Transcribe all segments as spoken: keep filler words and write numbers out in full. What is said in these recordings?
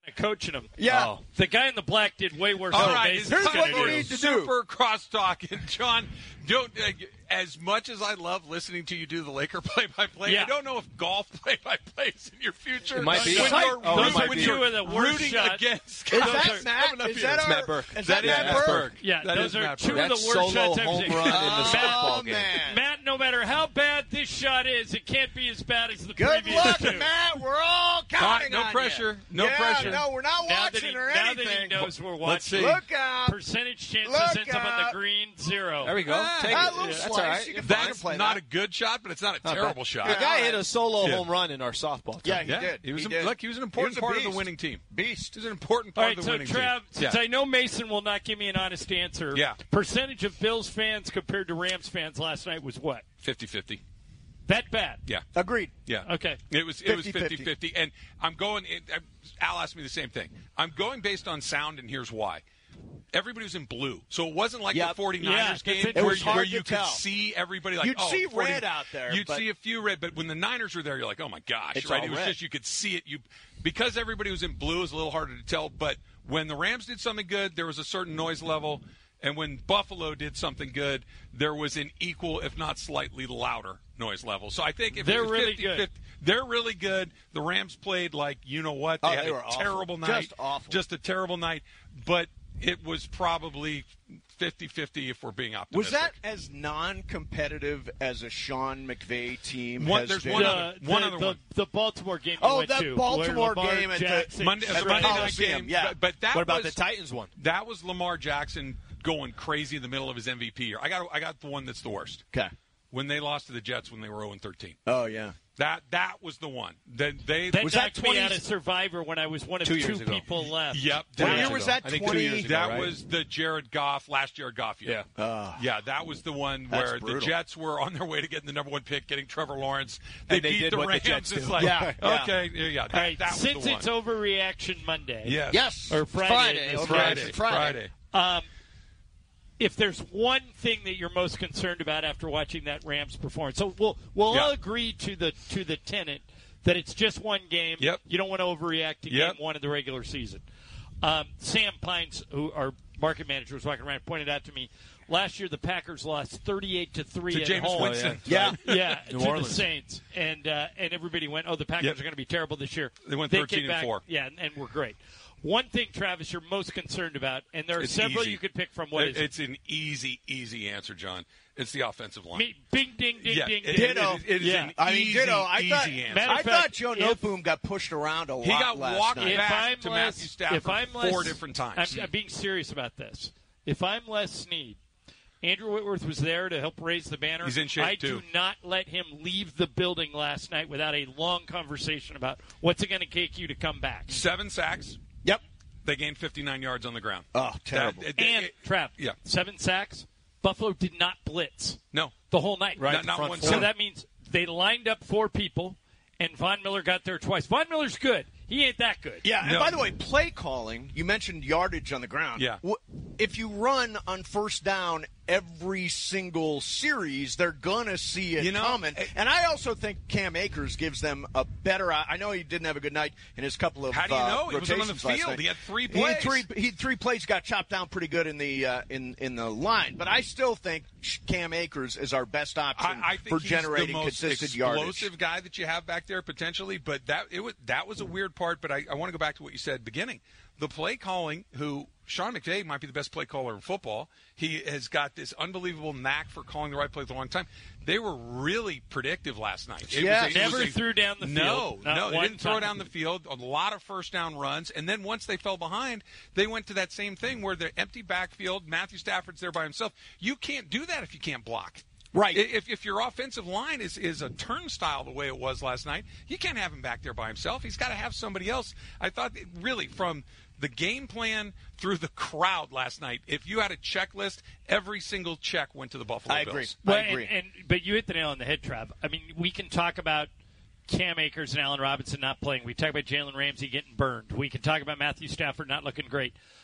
coaching him. Yeah. Oh. The guy in the black did way worse All than right, Mason's here's gonna what we do. need to do. Super crosstalk. And John, don't uh, as much as I love listening to you do the Laker play-by-play, Yeah. I don't know if golf play-by-play is in your future. It might be. When Like, you're, oh, it those might are be. two of the worst rooting shots. against Is guys that coming Matt? up Is here. that It's our, Matt Burke. Is That that is Matt Matt Burke? Burke. Yeah, That those is are Matt two Burke. of the That's worst solo shots I've home seen. run in the softball Oh, game. man. Matt, no matter how bad this shot is, it can't be as bad as the Good previous luck, two. Matt. We're all counting no on pressure. you. No yeah, pressure. No, we're not Now that, watching he, or now anything. that he knows we're watching, Let's see. Look out. percentage chances Look ends up on out. the green, zero. There we go. Ah, Take ah, it. little Yeah, that's slice. all right. You can That's play not that. a good shot, but it's not a Not terrible bad. shot. The guy hit a solo Yeah. home run in our softball team. Yeah, he yeah, did. He was He a, did. look. He was an He important was a part of the beast. winning team. Beast. He was an important All part right, of the so winning Trav, team. since Yeah. I know Mason will not give me an honest answer, Yeah. percentage of Bills fans compared to Rams fans last night was what? fifty-fifty. That bad? Yeah. Agreed. Yeah. Okay. It was it was fifty-fifty. fifty-fifty. And I'm going it, Al asked me the same thing. I'm going based on sound, and here's why. Everybody was in blue. So it wasn't like Yep. the 49ers Yeah, that's game it. It where, was you- hard where to you could tell. see everybody like, You'd oh, see forty red out there, You'd but- see a few red, but when the Niners were there, you're like, oh my gosh, It's right? all It was red. just you could see it. You because everybody was in blue, it was a little harder to tell. But when the Rams did something good, there was a certain noise level. And when Buffalo did something good, there was an equal, if not slightly louder, noise level. So I think if They're it was really fifty, good. fifty, they're really good. The Rams played like you know what? They Oh, had they a were awful. terrible Just night, awful. just a terrible night. But it was probably fifty-fifty if we're being optimistic. Was that as non-competitive as a Sean McVay team One- has there's been? one The, other- one the, other the, one. the Baltimore game you Oh, went that to, Baltimore where Lamar game at the- Jackson Monday, At the Monday night Coliseum, game? yeah. But, but that What about was, the Titans one? That was Lamar Jackson going crazy in the middle of his M V P year. I got I got the one that's the worst. Okay. When they lost to the Jets when they were oh and thirteen. Oh, yeah. That that was the one. That they That Was that knocked me twenty out of Survivor when I was one of Two two years ago. people left. Yep. What that- year was that? I think two twenty years ago, That right? was the Jared Goff, last Jared Goff year. Yeah. Uh, Yeah, that was the one That's where the brutal. Jets were on their way to getting the number one pick, getting Trevor Lawrence. They, And they beat did the what the Rams. Jets It's do. like, Yeah, yeah. okay, yeah, yeah. That, All right, that was since the one. it's overreaction Monday, Yes. Yes. or Friday, Friday. this Okay. Friday. Friday. Friday. Um, if there's one thing that you're most concerned about after watching that Rams performance, so we'll we'll Yeah. all agree to the to the tenet that it's just one game. Yep. You don't want to overreact to Yep. game one of the regular season. Um, Sam Pines, who our market manager was walking around, pointed out to me last year the Packers lost thirty-eight to three To at Jameis home. Winston. Yeah. Yeah, New to Orleans. the Saints, and uh, and everybody went, "Oh, the Packers Yep. are going to be terrible this year." They went came thirteen and back, four. Yeah, and, and we're great. One thing, Travis, you're most concerned about, and there are It's several easy. you could pick from. What It- is it? It's an easy, easy answer, John. It's the offensive line. Me, bing, ding, ding, yeah, ding, it- ding. it- it is- it is Yeah. an I mean, easy, ditto. I easy thought, answer. Matter I of thought fact, Joe if- Noteboom got pushed around a lot He got last walked night. If back I'm to less, Matthew Stafford if I'm four less, different times. I'm, I'm being serious about this. If I'm Les Snead, Andrew Whitworth was there to help raise the banner. He's in shape, I too. do not let him leave the building last night without a long conversation about what's it going to take you to come back. Seven sacks. Yep. They gained fifty-nine yards on the ground. Oh, terrible. That- it- And, it- Trav, yeah. seven sacks. Buffalo did not blitz No. the whole night. Right, Not- the not front one four. So time. that means they lined up four people, and Von Miller got there twice. Von Miller's good. He ain't that good. Yeah, and No. by the way, play calling, you mentioned yardage on the ground. Yeah. Wh- If you run on first down every single series, they're going to see it You know, coming. eh, And I also think Cam Akers gives them a better – I know he didn't have a good night in his couple of How do you uh, know? He wasn't on the rotations last field. night. He had three He had plays. three, he had three plays, got chopped down pretty good in the uh, in, in the line. But I still think Cam Akers is our best option I, I think for he's generating the most consistent explosive yardage. guy that you have back there potentially. But that it was that was a weird part. But I, I want to go back to what you said at the beginning. The play calling, who Sean McVay might be the best play caller in football. He has got this unbelievable knack for calling the right play at the long time. They were really predictive last night. It Yeah. was a, it Never was a- threw down the no, field. Not No, they one didn't throw time. down the field. A lot of first down runs. And then once they fell behind, they went to that same thing where the empty backfield, Matthew Stafford's there by himself. You can't do that if you can't block. Right. If, if your offensive line is, is a turnstile the way it was last night, you can't have him back there by himself. He's got to have somebody else. I thought, that really, from the game plan through the crowd last night, if you had a checklist, every single check went to the Buffalo I Bills. agree. Well, I agree. And, and but you hit the nail on the head, Trav. I mean, we can talk about Cam Akers and Allen Robinson not playing. We talk about Jalen Ramsey getting burned. We can talk about Matthew Stafford not looking great.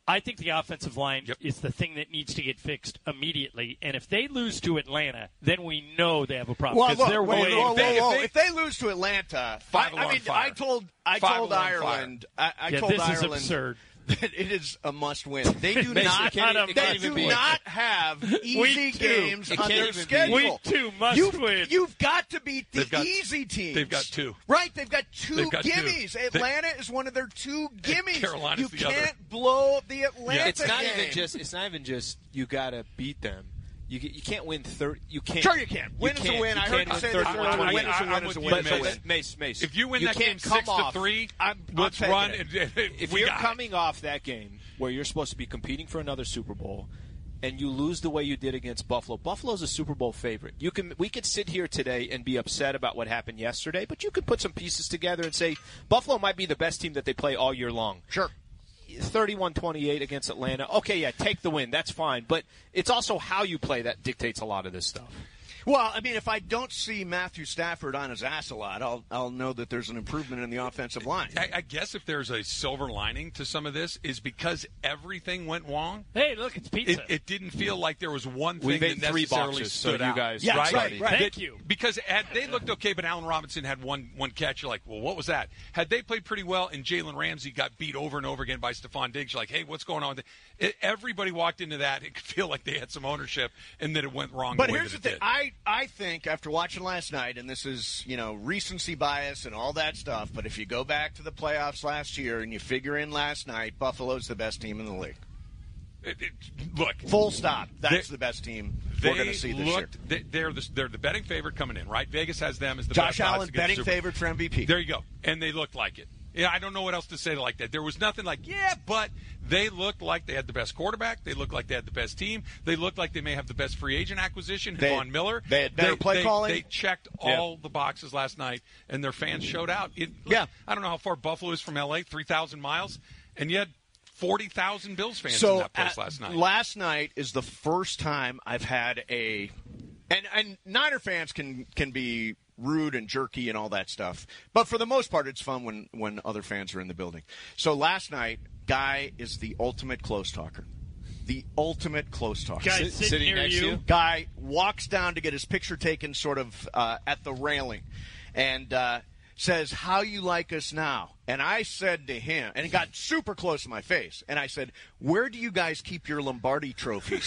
I think the offensive line Yep. is the thing that needs to get fixed immediately. And if they lose to Atlanta, then we know they have a problem. Well, 'cause look, they're whoa, way whoa, whoa, if they- whoa. if they- If they lose to Atlanta, Five I, I alarm mean, fire. I told I Five told alarm Ireland, I, I Yeah, told this is Ireland absurd. that it is a must-win. They do Mason, not. it can't- it They can't do even be. not have easy Week two. games It on can't their even be. schedule. Week two must you've, win. You've got to beat the They've got- easy teams. they've got two. Right, they've got two They've got two. gimmies. They- Atlanta is one of their two gimmies. Carolina's you the can't other. blow the Atlanta It's not game. even just. It's not even just. You gotta beat them. You get- you can't win thirty. You can't. Sure you can. Win is a can't- win. you I heard can't you win say this thirty-one earlier. I- Win I- is a I'm win with is a you, win But, is a Mace. win. but Mace, Mace. If you win you that can't game come six off, to three, I'm- I'm let's taking run. it. And, If we you're got it. coming off that game where you're supposed to be competing for another Super Bowl, and you lose the way you did against Buffalo, Buffalo's a Super Bowl favorite. You can we could sit here today and be upset about what happened yesterday, but you could put some pieces together and say Buffalo might be the best team that they play all year long. Sure. thirty-one twenty-eight against Atlanta. Okay, yeah, take the win. That's fine. But it's also how you play that dictates a lot of this stuff. Well, I mean, if I don't see Matthew Stafford on his ass a lot, I'll I'll know that there's an improvement in the offensive line. I, I guess if there's a silver lining to some of this is because everything went wrong. Hey, look, it's pizza. It, it didn't feel like there was one thing We've that ate three necessarily boxes, so stood you out. guys- Yeah, right? right, right. Thank you. Because had they looked okay, but Allen Robinson had one one catch, you're like, well, what was that? Had they played pretty well and Jalen Ramsey got beat over and over again by Stephon Diggs, you're like, hey, what's going on? It, everybody walked into that. It could feel like they had some ownership and that it went wrong. But the way here's the that it thing: did. I I think after watching last night, and this is you know recency bias and all that stuff, but if you go back to the playoffs last year and you figure in last night, Buffalo's the best team in the league. It- it- look, Full stop. That's They- the best team they we're going to see this year. looked. They, they're the they're the betting favorite coming in, right? Vegas has them as the Josh best odds Allen to get the betting Super Bowl. favorite for M V P. There you go. And they looked like it. Yeah, I don't know what else to say like that. There was nothing like, yeah, but they looked like they had the best quarterback. They looked like they had the best team. They looked like they may have the best free agent acquisition, They- Von Miller. they had better play they, calling. They checked Yeah. all the boxes last night, and their fans showed out. It, Yeah. I don't know how far Buffalo is from L A, three thousand miles, and yet forty thousand Bills fans so in that place at- last night. Last night is the first time I've had a, and and Niner fans can can be rude and jerky and all that stuff, but for the most part, it's fun when when other fans are in the building. So last night, Guy is the ultimate close talker, the ultimate close talker. Guy Sit- sitting, sitting near next you. to you? Guy walks down to get his picture taken sort of uh, at the railing and uh, says, "How you like us now?" And I said to him, and he got super close to my face, and I said, "Where do you guys keep your Lombardi trophies?"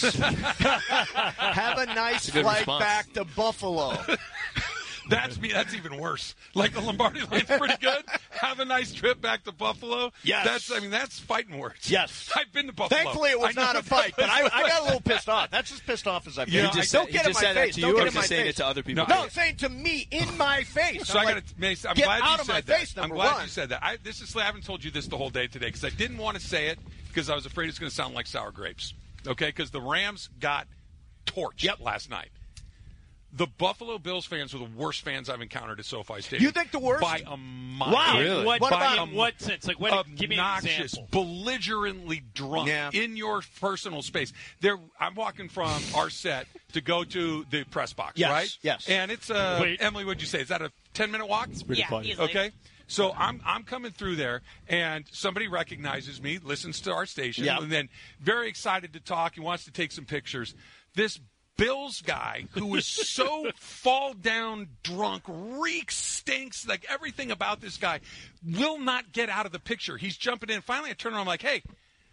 Have a nice a good flight response. back to Buffalo. That's me. That's even worse. Like the Lombardi line's pretty good. Have a nice trip back to Buffalo. Yes. That's. I mean, that's fighting words. Yes. I've been to Buffalo. Thankfully, it was I know not a what fight, that but I, was I got a like. little pissed off. That's as pissed off as I've You been. know, I just don't he get in just my said that face. to Don't you, get or in just my saying face. it to other people? No, saying to me in my face. So I'm I like, got to. Mace, I'm get glad out you of said my that. face, I'm number glad one. you said that. I, this is. I haven't told you this the whole day today because I didn't want to say it because I was afraid it's going to sound like sour grapes. Okay, because the Rams got torched Yep. last night. The Buffalo Bills fans were the worst fans I've encountered at SoFi Stadium. You think the worst? By a mile. Wow. In what, What by about- in what sense? Like, what? Give me an Obnoxious, example. belligerently drunk Yeah. in your personal space. There, I'm walking from our set to go to the press box, Yes, right? yes. And it's uh, Wait. Emily, what'd you say? Is that a ten minute walk? Pretty Yeah, funny. easily. Okay. So I'm I'm coming through there, and somebody recognizes me, listens to our station, Yep. and then very excited to talk. He wants to take some pictures. This Bills guy who is so fall down drunk, reeks, stinks, like everything about this guy, will not get out of the picture. He's jumping in. Finally, I turn around, I'm like, hey,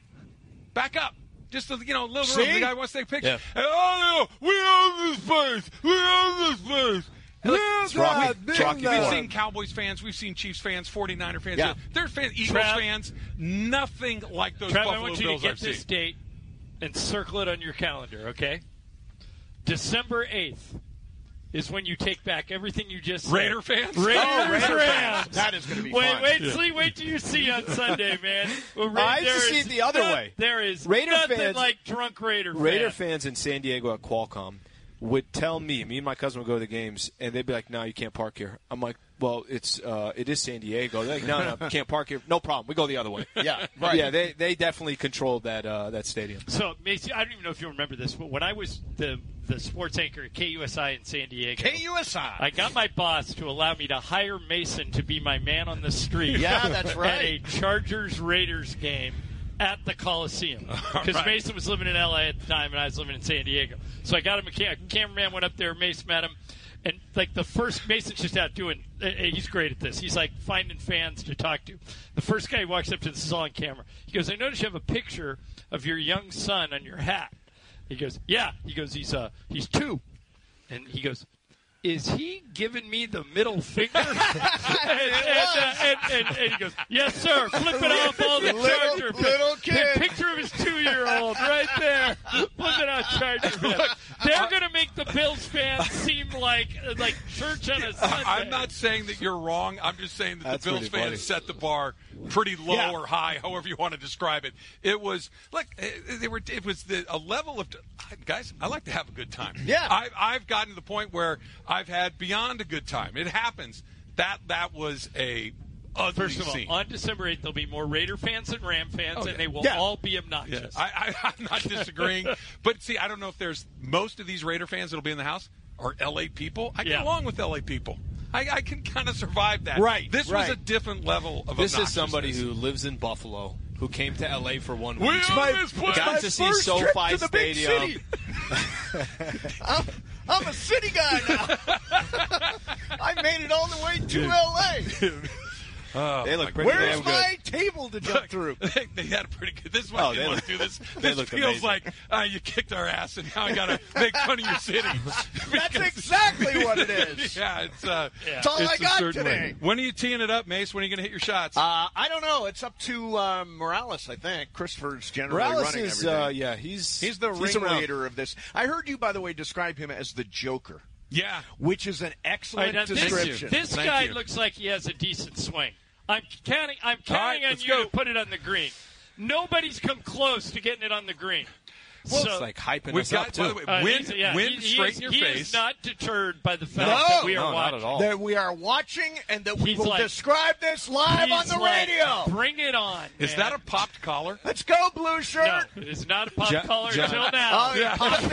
back up. Just a, you know, a little See? room. The guy wants to take a picture. Yeah. And, oh, no, we own this place. We own this place. It's Rocky- it's Rocky We've Four. seen Cowboys fans, we've seen Chiefs fans, forty-niner fans. Yeah. They're fans, Eagles Trav- fans. Nothing like those Trev, I Buffalo want you to Bills get I've this seen. date and circle it on your calendar, okay? December eighth is when you take back everything you just said. Raider fans? Raiders, Oh, Raider Rams. fans. That is going to be Wait, fun. wait, see, wait till you see on Sunday, man. Well, Ra- I used to there see is it the other not- way. There is Raider nothing fans- like drunk Raider Raider fan. fans in San Diego at Qualcomm would tell me, me and my cousin would go to the games, and they'd be like, "No, you can't park here." I'm like, "Well, it's uh, it is San Diego." They're like, "No, no, you can't park here. No problem. We go the other way." Yeah, right. Yeah, they they definitely controlled that uh, that stadium. So, Macy, I don't even know if you remember this, but when I was the the sports anchor at K U S I in San Diego, K U S I. I got my boss to allow me to hire Mason to be my man on the street. Yeah, that's At right. a Chargers Raiders game at the Coliseum because right. Mason was living in L A at the time and I was living in San Diego. So I got him a cam- cameraman, went up there, Mace met him. And, like, the first, Mason's just out doing, uh, he's great at this. He's, like, finding fans to talk to. The first guy walks up to this is all on camera. He goes, I noticed you have a picture of your young son on your hat. He goes, yeah. He goes, he's uh, he's two. And he goes, is he giving me the middle finger? and, and, uh, and, and, and he goes, yes, sir. Flip it off all the Little- Charger. little kid. The picture of his two-year-old right there. Flip it on Charger. They're going to make the Bills fans seem like like church on a Sunday. I'm not saying that you're wrong. I'm just saying that That's the Bills pretty fans funny. set the bar pretty low Yeah. or high, however you want to describe it. It was like eh, they were. It was the, a level of guys. I like to have a good time. Yeah. I, I've gotten to the point where I've had beyond a good time. It happens. That that was a ugly First of all, scene. on December eighth, there'll be more Raider fans than Ram fans, Oh, and they will yeah. all be obnoxious. Yes. I, I, I'm not disagreeing, but see, I don't know if there's most of these Raider fans that'll be in the house are L A people. I get Yeah. along with L A people. I, I can kind of survive that. Right, This right. was a different level of This is somebody obnoxiousness. who lives in Buffalo, who came to L A for one We week. are my- this place. Got my to see first trip SoFi to the big Stadium. city. I'm, I'm a city guy now. I made it all the way to L A. Oh, They my look pretty God. Where's damn good. my table to jump through? they, they had a pretty good. This is why Oh, I didn't they want look- to do this. they This look feels amazing. like uh, you kicked our ass, and now I got to make fun of your city. That's Because- exactly what it is. Yeah, it's. Uh, Yeah. That's all it's I a got certain today. way. When are you teeing it up, Mace? When are you going to hit your shots? Uh, I don't know. It's up to uh, Morales, I think. Christopher's generally Morales running is, everything. uh, yeah, he's He's the he's around. ringleader of this. I heard you, by the way, describe him as the Joker, yeah. which is an All right, excellent now, this description. this Thank guy you. looks like he has a decent swing. I'm counting. I'm counting right, on let's you go. to put it on the green. Nobody's come close to getting it on the green. Well, so, it's like hyping We've us got, up, by the too. way, uh, wind, he's- yeah, wind he, he straight is, in your he face. is not deterred by the fact No. that we are No, not watching. at all. that we are watching and that we He's will like- describe this live on He's the like, radio. Bring it on. Is man. that a popped collar? Let's go, blue No, shirt. it is not a pop John- collar John- until now. Oh, yeah. Pop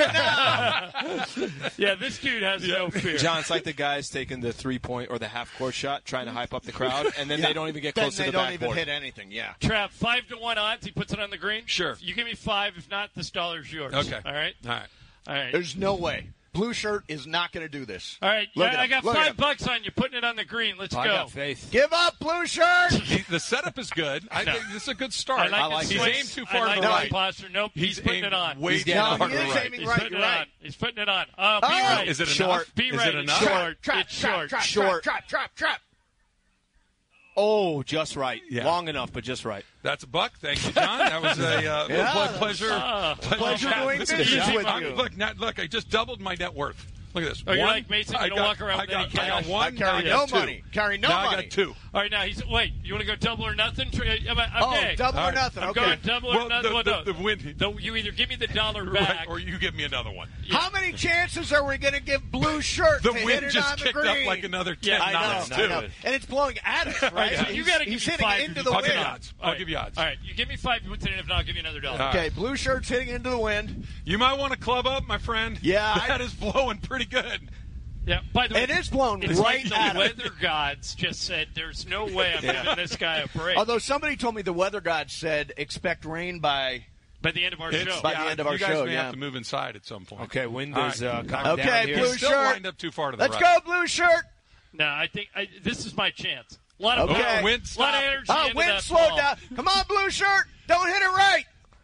it now. Yeah, this dude has no fear. John, it's like the guys taking the three-point or the half-court shot, trying to hype up the crowd, and then they don't even get Then close they to the don't backboard. even hit anything. Yeah. Trav, five to one odds. He puts it on the green. Sure. You give me five. If not, this dollar's yours. Okay. All right. All right. All right. There's no way. Blue shirt is not going to do this. All right. Look I, at I him. got Look at five him. bucks on you putting it on the green. Let's I go. got faith. Give up, blue shirt. The, the setup is good. I No. think this is a good start. I like, I his like He's swing. aimed too I far like to the his right. posture. Nope. He's, He's putting aimed it on. way He's down No, far he to the is right. aiming He's right. putting You're it on. right. He's putting it on. Oh, be Oh. right. Is it Short. enough? Be is right. it It's enough? short. Trap, It's trap, short. trap, Short. trap, trap, trap. Oh, just right. Yeah. Long enough, but just right. That's a buck. Thank you, John. That was a uh, Yeah. ple- pleasure. Ah. pleasure Pleasure doing chatting. business Easy. with I'm- you. Look, not, look, I just doubled my net worth. Look at this. Oh, you're One, like Mason? You I don't got, walk around I with got, any I got cash? one. I carry now I no got two. money. Carry no now money. I got two. All right, now he's wait. You want to go double or nothing? Tr- am I- Oh, Okay. double All or right. nothing. I'm Okay. going double or Well, nothing. the, Well, the, no. the win. No, you either give me the dollar Right, back, or you give me another one. How many chances are we going to give blue shirt The to hit wind it just on the kicked green? up like another ten Yeah, I know, knots, I too. know. And it's blowing at us, right? Right, so you He's- got to give he's me hitting five. into if the you I'll give put you it wind. odds. on. I'll All give you odds. All right, you give me five. You put it in. If not, I'll give you another dollar. All right. Okay, blue shirt's hitting into the wind. You might want to club up, my friend. Yeah, I- That is blowing pretty good. Yeah. By the way, It is blown it's right like at the us. weather gods just said, "There's no way I'm giving this guy a break." Although somebody told me the weather god said expect rain by. by the end of our It's- show, By the yeah, end of our you guys show, may yeah. have to move inside at some point. Okay, wind All is right. uh, coming Okay, down here. blue You're still shirt. lined up too far to the Let's right. go, blue shirt. no, I think I, this is my chance. A lot of Okay. power, Oh, wind a lot stop. of energy. Oh, into wind that slowed ball. down. Come on, blue shirt. Don't hit it right.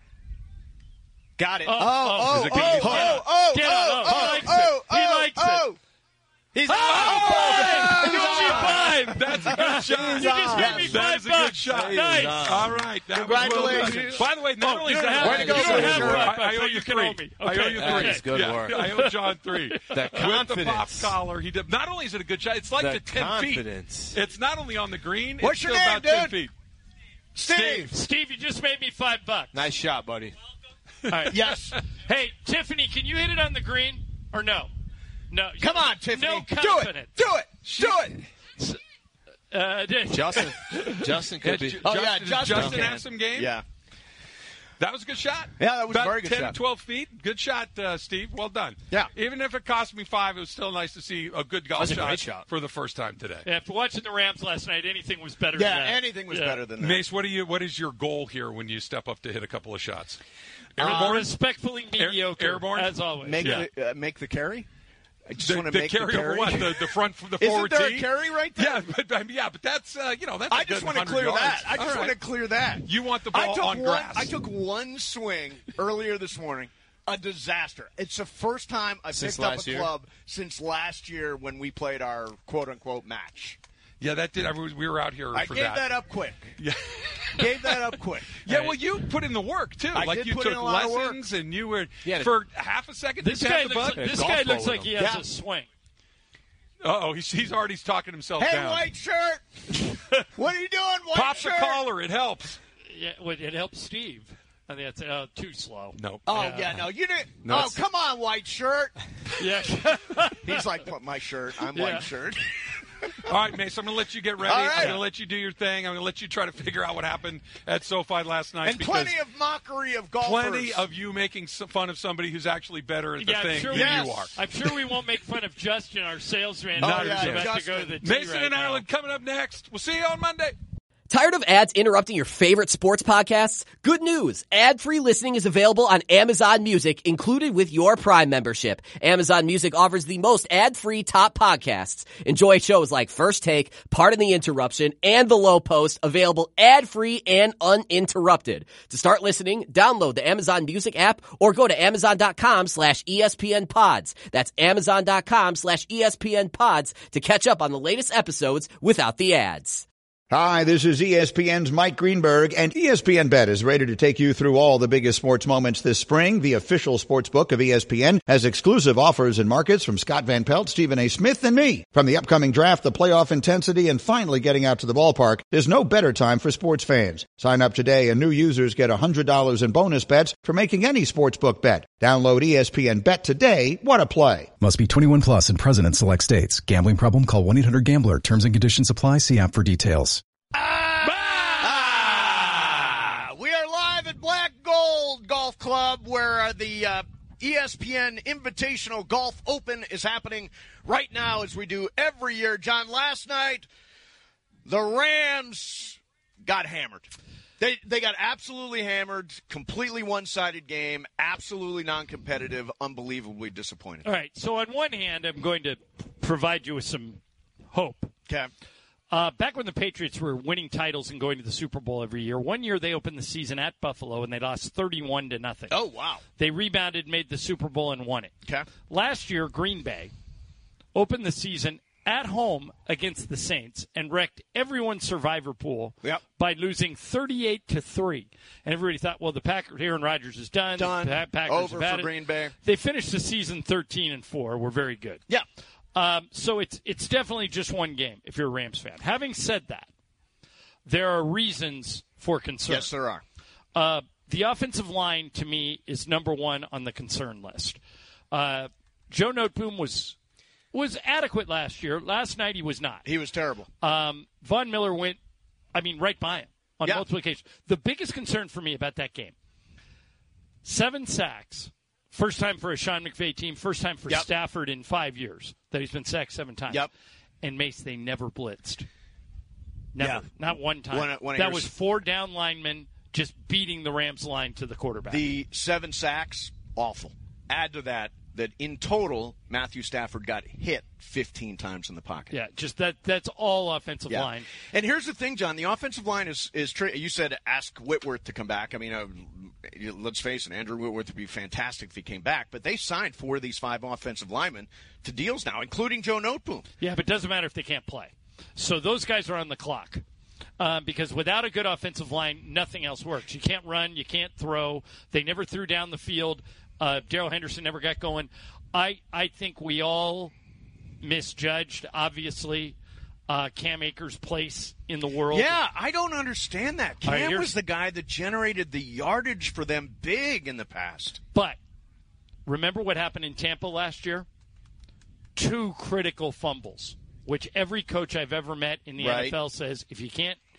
Got it. Oh, Oh, oh, Is it oh, gonna be oh, hot? oh, Get oh, on. oh, Oh, he oh, likes it. oh, He oh, likes it. oh. He's Oh, Oh, five! You owe me five. That's a good shot. You just gave me That five is a bucks. good shot. Nice. All right. That was well Congratulations. done. By the way, not Oh, only you is don't that have- Way to go, you don't have Blue Shirt. five I, I bucks, owe so you you can three. owe me. I owe Okay, you okay. three. That's good yeah, work. I owe John three. That With the pop confidence. collar, he did. Not only is it a good shot, it's like The to ten confidence. feet. It's not only on the green. What's it's your still name, about ten dude? feet. Steve. Steve, you just made me five bucks. Nice shot, buddy. All right. Yes. Hey, Tiffany, can you hit it on the green or no? No. you- Come on, Tiffany. No Do it. confidence. Do it. Do it. Uh, Justin, Justin could be. Oh, Justin, yeah, does Justin Justin can. have some game? Yeah. That was a good shot. Yeah, that was a About very good ten, shot. twelve feet. Good shot, uh, Steve. Well done. Yeah. Even if it cost me five, it was still nice to see a good golf That's a shot, great shot. for the first time today. Yeah, after watching the Rams last night, anything was better Yeah, than that. anything was Yeah. better than that. Mace, what, do you, what is your goal here when you step up to hit a couple of shots? Uh, Airborne? respectfully Air- mediocre, airborne? as always. Make Yeah. the uh, make the carry. I just the, want to the make carry the carry. over what? The, the front, the Isn't forward there tee? a carry right there? Yeah, but I mean, yeah, but that's uh, you know that's. a I just good want to one hundred clear yards. that. I just All want right. to clear that. You want the I ball took on one, grass. I took one swing earlier this morning. A disaster. It's the first time I've Since picked up last a year? club since last year when we played our quote-unquote match. Yeah, that did. I was, we were out here I for gave that. that up quick. Yeah. Gave that up quick. Yeah, well, you put in the work too. I like did you put took in a lot of work. lessons, and you were Yeah, for half a second. This did you guy have the looks, bug? this golf guy ball looks with like he him. has Yeah. a swing. Uh-oh, he's, he's already talking himself Hey, down. white shirt. What are you doing, white Pop shirt? the collar. It helps. Yeah, well, it helps Steve. I think that's uh, too slow. No. Oh, Yeah. yeah, no, you didn't. No, oh, it's- come on, white shirt. Yeah. He's like, put my shirt. I'm Yeah. white shirt. All right, Mace, I'm going to let you get ready. All right. I'm going to let you do your thing. I'm going to let you try to figure out what happened at SoFi last night. And because plenty of mockery of golfers. plenty of you making some fun of somebody who's actually better at the Yeah, I'm thing sure than we- Yes. you are. I'm sure we won't make fun of Justin, our salesman. Oh, who's yeah, about to Justin. go to the tee Mason right and now. Ireland coming up next. We'll see you on Monday. Tired of ads interrupting your favorite sports podcasts? Good news. Ad-free listening is available on Amazon Music, included with your Prime membership. Amazon Music offers the most ad-free top podcasts. Enjoy shows like First Take, Pardon the Interruption, and The Low Post, available ad-free and uninterrupted. To start listening, download the Amazon Music app or go to amazon.com slash ESPN pods. That's amazon.com slash ESPN pods to catch up on the latest episodes without the ads. Hi, this is E S P N's Mike Greenberg, and E S P N Bet is ready to take you through all the biggest sports moments this spring. The official sports book of E S P N has exclusive offers and markets from Scott Van Pelt, Stephen A. Smith, and me. From the upcoming draft, the playoff intensity, and finally getting out to the ballpark, there's no better time for sports fans. Sign up today, and new users get one hundred dollars in bonus bets for making any sportsbook bet. Download E S P N Bet today. What a play. Must be twenty-one plus and present in select states. Gambling problem? Call one eight hundred gambler. Terms and conditions apply. See app for details. Ah! We are live at Black Gold Golf Club, where uh, the uh, E S P N Invitational Golf Open is happening right now, as we do every year. John, last night, the Rams got hammered. They they got absolutely hammered, completely one-sided game, absolutely non-competitive, unbelievably disappointing. All right. So on one hand, I'm going to provide you with some hope. Okay. Uh, back when the Patriots were winning titles and going to the Super Bowl every year, one year they opened the season at Buffalo and they lost thirty-one to nothing. Oh, wow. They rebounded, made the Super Bowl, and won it. Okay. Last year, Green Bay opened the season at home against the Saints and wrecked everyone's survivor pool Yep. by losing thirty-eight to three. And everybody thought, well, the Packers, Aaron Rodgers is done. Done. The Packers Over have had for it. Green Bay. They finished the season thirteen and four. We're very good. Yeah. Um, so it's it's definitely just one game if you're a Rams fan. Having said that, there are reasons for concern. Yes, there are. Uh, the offensive line, to me, is number one on the concern list. Uh, Joe Noteboom was was adequate last year. Last night he was not. He was terrible. Um, Von Miller went, I mean, right by him on Yeah. multiple occasions. The biggest concern for me about that game, seven sacks. First time for a Sean McVay team. First time for Yep. Stafford in five years that he's been sacked seven times. Yep. And Mace, they never blitzed. Never. Yeah. Not one time. One- one of that yours- was four down linemen just beating the Rams line to the quarterback. The seven sacks, awful. Add to that that in total, Matthew Stafford got hit fifteen times in the pocket. yeah, just that. That's all offensive Yeah. line. And here's the thing, John. The offensive line is is tri- you said ask Whitworth to come back. I mean, uh, let's face it, Andrew Whitworth would be fantastic if he came back. But they signed four of these five offensive linemen to deals now, including Joe Noteboom. Yeah, but it doesn't matter if they can't play. So those guys are on the clock. Um, because without a good offensive line, nothing else works. You can't run. You can't throw. They never threw down the field. Uh, Darrell Henderson never got going. I, I think we all misjudged, obviously, uh, Cam Akers' place in the world. Yeah, I don't understand that. All right, Cam here's- was the guy that generated the yardage for them big in the past. But remember what happened in Tampa last year? Two critical fumbles, which every coach I've ever met in the Right. N F L says if you can't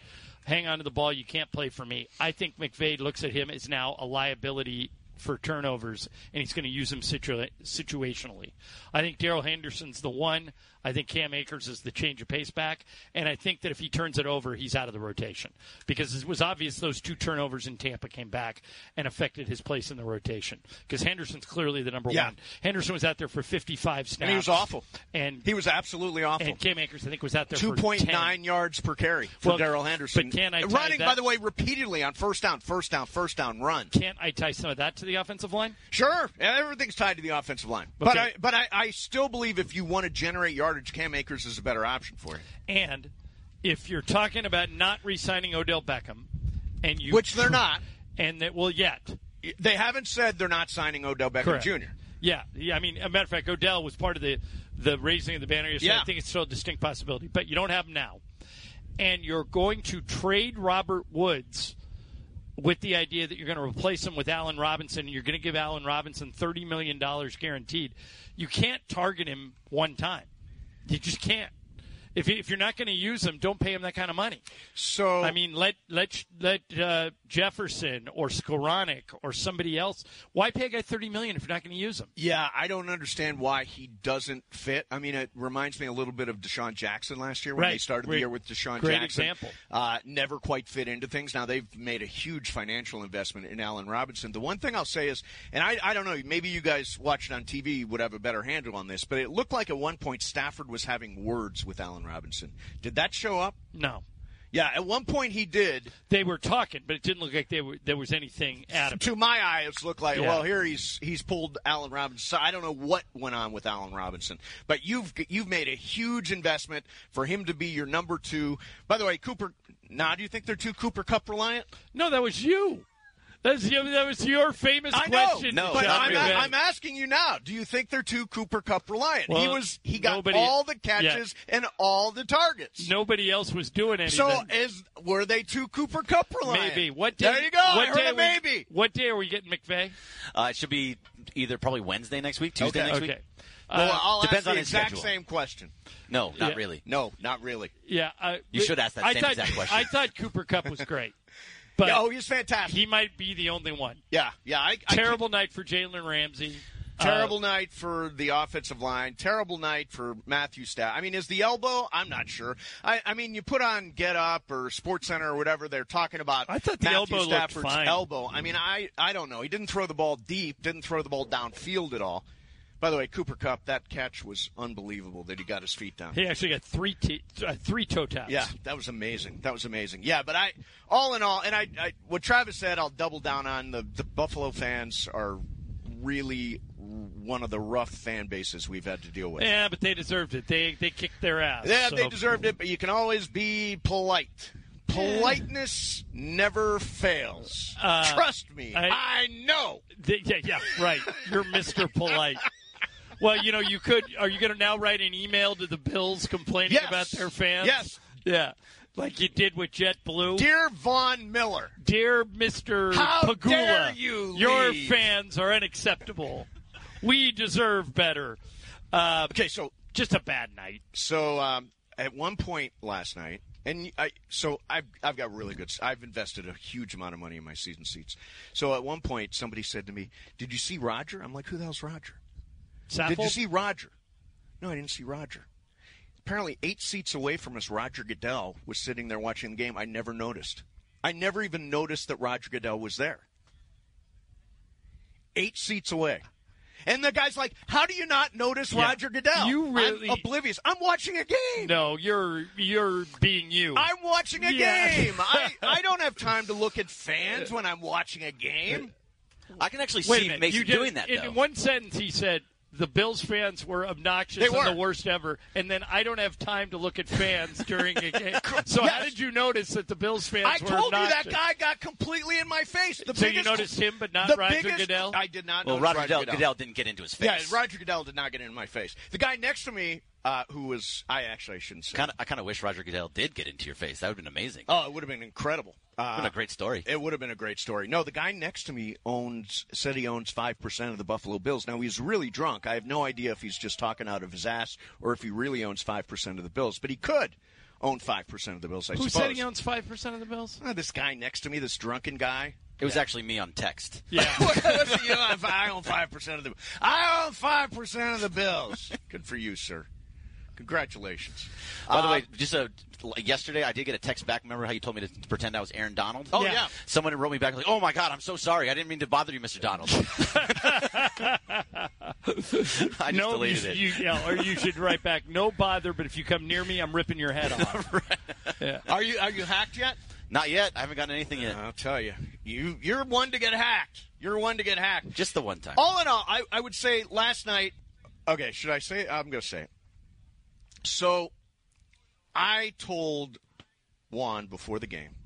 hang on to the ball. You can't play for me. I think McVay looks at him as now a liability for turnovers, and he's going to use them situa- situationally. I think Darrell Henderson's the one. I think Cam Akers is the change of pace back, and I think that if he turns it over, he's out of the rotation because it was obvious those two turnovers in Tampa came back and affected his place in the rotation because Henderson's clearly the number yeah. one. Henderson was out there for fifty-five snaps. And he was awful. And he was absolutely awful. And Cam Akers, I think, was out there two point nine for yards per carry for well, Darrell Henderson. But can I running, that, by the way, repeatedly on first down, first down, first down run. Can't I tie some of that to the offensive line? Sure. Everything's tied to the offensive line. Okay. But I, but I, I still believe if you want to generate yardage, Cam Akers is a better option for you. And if you're talking about not re-signing Odell Beckham, and you which they're not, and that well yet they haven't said they're not signing Odell Beckham Correct. Junior Yeah, yeah. I mean, as a matter of fact, Odell was part of the the raising of the banner yesterday. Yeah. I think it's still a distinct possibility, but you don't have him now, and you're going to trade Robert Woods with the idea that you're going to replace him with Allen Robinson, and you're going to give Allen Robinson thirty million dollars guaranteed. You can't target him one time. You just can't. If, if you're not going to use him, don't pay him that kind of money. So I mean, let let let uh, Jefferson or Skoranek or somebody else. Why pay a guy thirty million dollars if you're not going to use him? Yeah, I don't understand why he doesn't fit. I mean, it reminds me a little bit of Deshaun Jackson last year when right. they started great, the year with Deshaun great Jackson. Example. Uh, never quite fit into things. Now they've made a huge financial investment in Allen Robinson. The one thing I'll say is, and I, I don't know, maybe you guys watching on T V would have a better handle on this, but it looked like at one point Stafford was having words with Allen Robinson. Did that show up? No. Yeah, at one point he did. They were talking, but it didn't look like they were, there was anything at him. To my eyes, it looked like, Yeah. well, here he's he's pulled Allen Robinson. I don't know what went on with Allen Robinson, but you've you've made a huge investment for him to be your number two. By the way, Cooper. Now, do you think they're too Cooper Kupp reliant? No, that was you. That's, that was your famous I know, question. no, but John I'm, McVay. I'm asking you now. Do you think they're too Cooper Kupp reliant? Well, he was he got nobody- all the catches and all the targets. Nobody else was doing anything. So is were they too Cooper Kupp reliant? Maybe. What day? There you go. What I heard day a are we- maybe. What day are we getting McVay? Uh, it should be either probably Wednesday next week, Tuesday Okay. next Okay. week. Well, Uh, I'll depends ask the on his exact schedule. same question. No, not Yeah. really. No, not really. yeah. Uh, You should ask that I same thought, exact question. I thought Cooper Kupp was great. But oh, he's fantastic. he might be the only one. yeah, yeah. I, I Terrible night for Jalen Ramsey. Terrible Uh, night for the offensive line. Terrible night for Matthew Stafford. I mean, is the elbow? I'm not sure. I, I mean, you put on Get Up or Sports Center or whatever. They're talking about I thought the Matthew elbow looked Stafford's fine. elbow. I mean, I, I don't know. He didn't throw the ball deep. Didn't throw the ball downfield at all. By the way, Cooper Kupp, that catch was unbelievable that he got his feet down. He actually got three t- uh, three toe taps. Yeah, that was amazing. That was amazing. Yeah, but I, all in all, and I, I what Travis said, I'll double down on. The, the Buffalo fans are really one of the rough fan bases we've had to deal with. Yeah, but they deserved it. They they kicked their ass. Yeah, so. they deserved it, but you can always be polite. Politeness never fails. Uh, Trust me, I- I, know. They- yeah, yeah, right. You're Mister Polite. Well, you know, you could. Are you going to now write an email to the Bills complaining Yes. about their fans? Yes. Yeah, like you did with JetBlue. Dear Von Miller, Dear Mister How Pagula, dare you your leave. fans are unacceptable. We deserve better. Uh, okay, so just a bad night. so um, at one point last night, and I so I've I've got really good. I've invested a huge amount of money in my season seats. So at one point, somebody said to me, "Did you see Roger?" I'm like, "Who the hell's Roger?" Saffold? Did you see Roger? No, I didn't see Roger. Apparently, eight seats away from us, Roger Goodell was sitting there watching the game. I never noticed. I never even noticed that Roger Goodell was there. Eight seats away. And the guy's like, how do you not notice Yeah. Roger Goodell? You really- I'm oblivious. I'm watching a game. No, you're you're being you. I'm watching a Yeah. game. I, I don't have time to look at fans when I'm watching a game. I can actually Wait a see minute. Mason you did, doing that, in though. one sentence, he said the Bills fans were obnoxious They were. and the worst ever, and then I don't have time to look at fans during a game. So Yes. how did you notice that the Bills fans I were told you obnoxious? that guy got completely in my face. The So you biggest, noticed him, but not the Roger biggest, Goodell? I did not well, notice Roger Goodell, Goodell. Goodell didn't get into his face. Yeah, Roger Goodell did not get in my face. The guy next to me, uh, who was, I actually I shouldn't say. Kinda, I kind of wish Roger Goodell did get into your face. That would have been amazing. Oh, it would have been incredible. Uh, Would have been a great story. It would have been a great story. No, the guy next to me owns said he owns five percent of the Buffalo Bills. Now he's really drunk. I have no idea if he's just talking out of his ass or if he really owns five percent of the Bills, but he could own five percent of the Bills, I Who suppose. said he owns five percent of the Bills? Uh, this guy next to me, this drunken guy. It was actually me on text. Yeah. you know, I own five percent of the I own five percent of the Bills. Good for you, sir. Congratulations. By the Uh, way, just a, yesterday I did get a text back. Remember how you told me to pretend I was Aaron Donald? Oh, Yeah. yeah. Someone wrote me back like, "Oh my God, I'm so sorry. I didn't mean to bother you, Mister Donald." I just No, you, deleted should- it. you, yeah, or you should write back, no bother, but if you come near me, I'm ripping your head off. Yeah. Are you are you hacked yet? Not yet. I haven't gotten anything yet. I'll tell you. You you're one to get hacked. You're one to get hacked. Just the one time. All in all, I, I would say last night. Okay, should I say it? I'm going to say it. So, I told Juan before the game.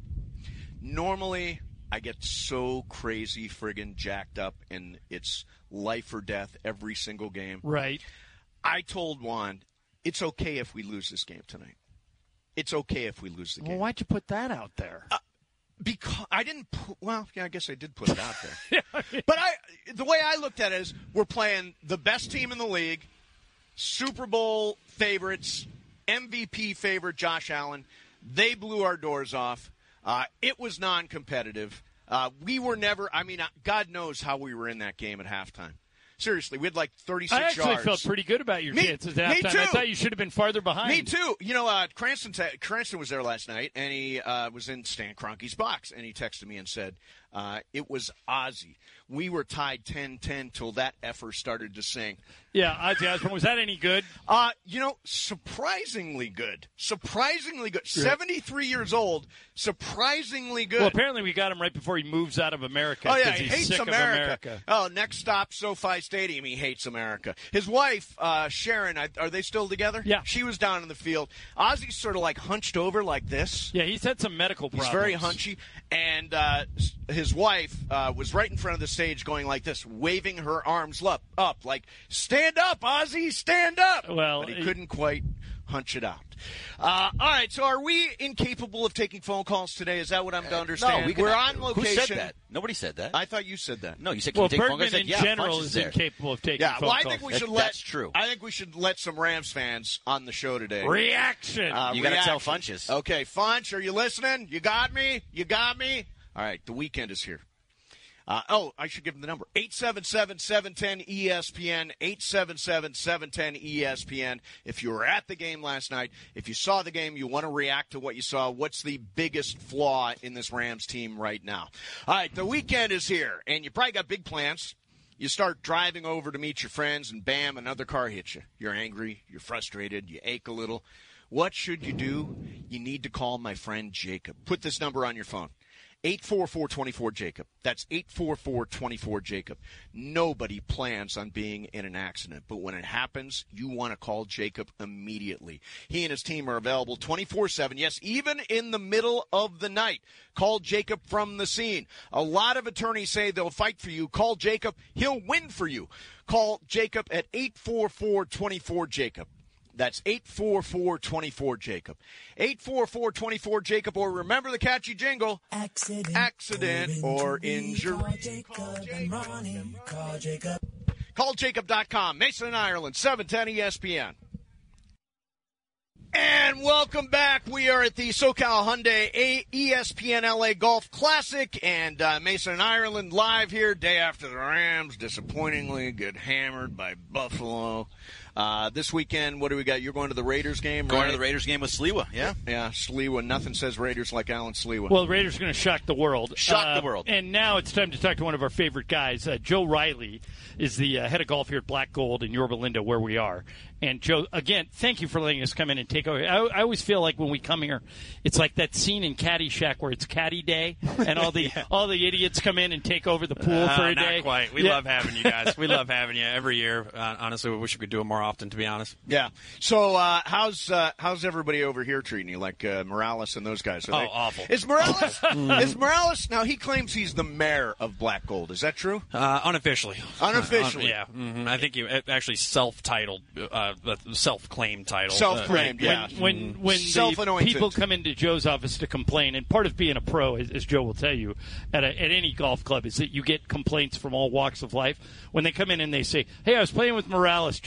Normally, I get so crazy friggin' jacked up, and it's life or death every single game. Right. I told Juan, it's okay if we lose this game tonight. It's okay if we lose the game. Well, why'd you put that out there? Uh, Because I didn't put, well, yeah, I guess I did put it out there. But I, the way I looked at it is we're playing the best team in the league, Super Bowl favorites, M V P favorite Josh Allen. They blew our doors off. Uh, it was non-competitive. Uh, we were never, I mean, God knows how we were in that game at halftime. Seriously, we had like thirty-six I actually yards. felt pretty good about your Me- chances at me halftime. too. I thought you should have been farther behind. Me too. You know, uh, Cranston, Cranston was there last night, and he uh, was in Stan Kroenke's box, and he texted me and said, uh, it was Ozzy. We were tied ten ten till that effort started to sing. Yeah, Ozzy Osbourne. Was that any good? Uh, you know, surprisingly good. Surprisingly good. seventy-three years old, surprisingly good. Well, apparently we got him right before he moves out of America. Oh, yeah, 'cause he he's hates sick America. of America. Oh, next stop, SoFi Stadium. He hates America. His wife, uh, Sharon, I, are they still together? Yeah. She was down in the field. Ozzy's sort of like hunched over like this. Yeah, he's had some medical He's problems. very hunchy. And uh, his wife uh, was right in front of the stage going like this, waving her arms up, up like, stand up, Ozzy, stand up. Well, but he he- couldn't quite hunch it out. Uh, all right, so are we incapable of taking phone calls today? Is that what I'm to understand? No, we can, We're on location. Who said that? Nobody said that. I thought you said that. no, you said, can Well, we take phone calls? I Bergman said, in yeah, general Funch is there. incapable of taking Yeah, phone well, I calls. think we That- should let. that's true. I think we should let some Rams fans on the show today. Reaction. Uh, You gotta tell reaction. Funches. Okay, Funch, are you listening? You got me? You got me? All right, the weekend is here. Uh, oh, I should give them the number. eight seven seven, seven one zero, E S P N, eight seven seven, seven one zero, E S P N. If you were at the game last night, if you saw the game, you want to react to what you saw, what's the biggest flaw in this Rams team right now? All right, the weekend is here, and you probably got big plans. You start driving over to meet your friends, and bam, another car hits you. You're angry, you're frustrated, you ache a little. What should you do? You need to call my friend Jacob. Put this number on your phone. eight four four, two four, Jacob. That's eight four four, two four, Jacob. Nobody plans on being in an accident, but when it happens, you want to call Jacob immediately. He and his team are available twenty-four seven, yes, even in the middle of the night. Call Jacob from the scene. A lot of attorneys say they'll fight for you. Call Jacob. He'll win for you. Call Jacob at eight four four, two four, Jacob. That's eight four four, two four, Jacob. eight four four, two four, Jacob. Or remember the catchy jingle. Accident, Accident or injury. Call Jacob and Ronnie. Call Jacob. Call Jacob dot com. Mason and Ireland, seven ten E S P N. And welcome back. We are at the SoCal Hyundai E S P N L A Golf Classic, and uh, Mason and Ireland live here day after the Rams disappointingly get hammered by Buffalo. Uh, this weekend, what do we got? You're going to the Raiders game, Going right? to the Raiders game with Sliwa, yeah. Yeah, Sliwa. Nothing says Raiders like Alan Sliwa. Well, the Raiders are going to shock the world. Shock Uh, the world. And now it's time to talk to one of our favorite guys. Uh, Joe Riley is the uh, head of golf here at Black Gold in Yorba Linda, where we are. And, Joe, again, thank you for letting us come in and take over. I, I always feel like when we come here, it's like that scene in Caddyshack where it's Caddy Day, and all the yeah. all the idiots come in and take over the pool uh, for a not day. Not quite. We yeah. love having you guys. We love having you every year. Uh, honestly, we wish we could do it more often, to be honest. Yeah. So uh, how's uh, how's everybody over here treating you? Like uh, Morales and those guys? Are Oh, they, awful. Is Morales? is Morales? Now he claims he's the mayor of Black Gold. Is that true? Uh, unofficially. Unofficially. Uh, un- yeah. Mm-hmm. I think you actually self-titled, uh, self-claimed title. Self-claimed. Uh, yeah. When when the Self-anointed. people come into Joe's office to complain, and part of being a pro, as, as Joe will tell you, at, a, at any golf club, is that you get complaints from all walks of life. When they come in and they say, "Hey, I was playing with Morales," Joe goes,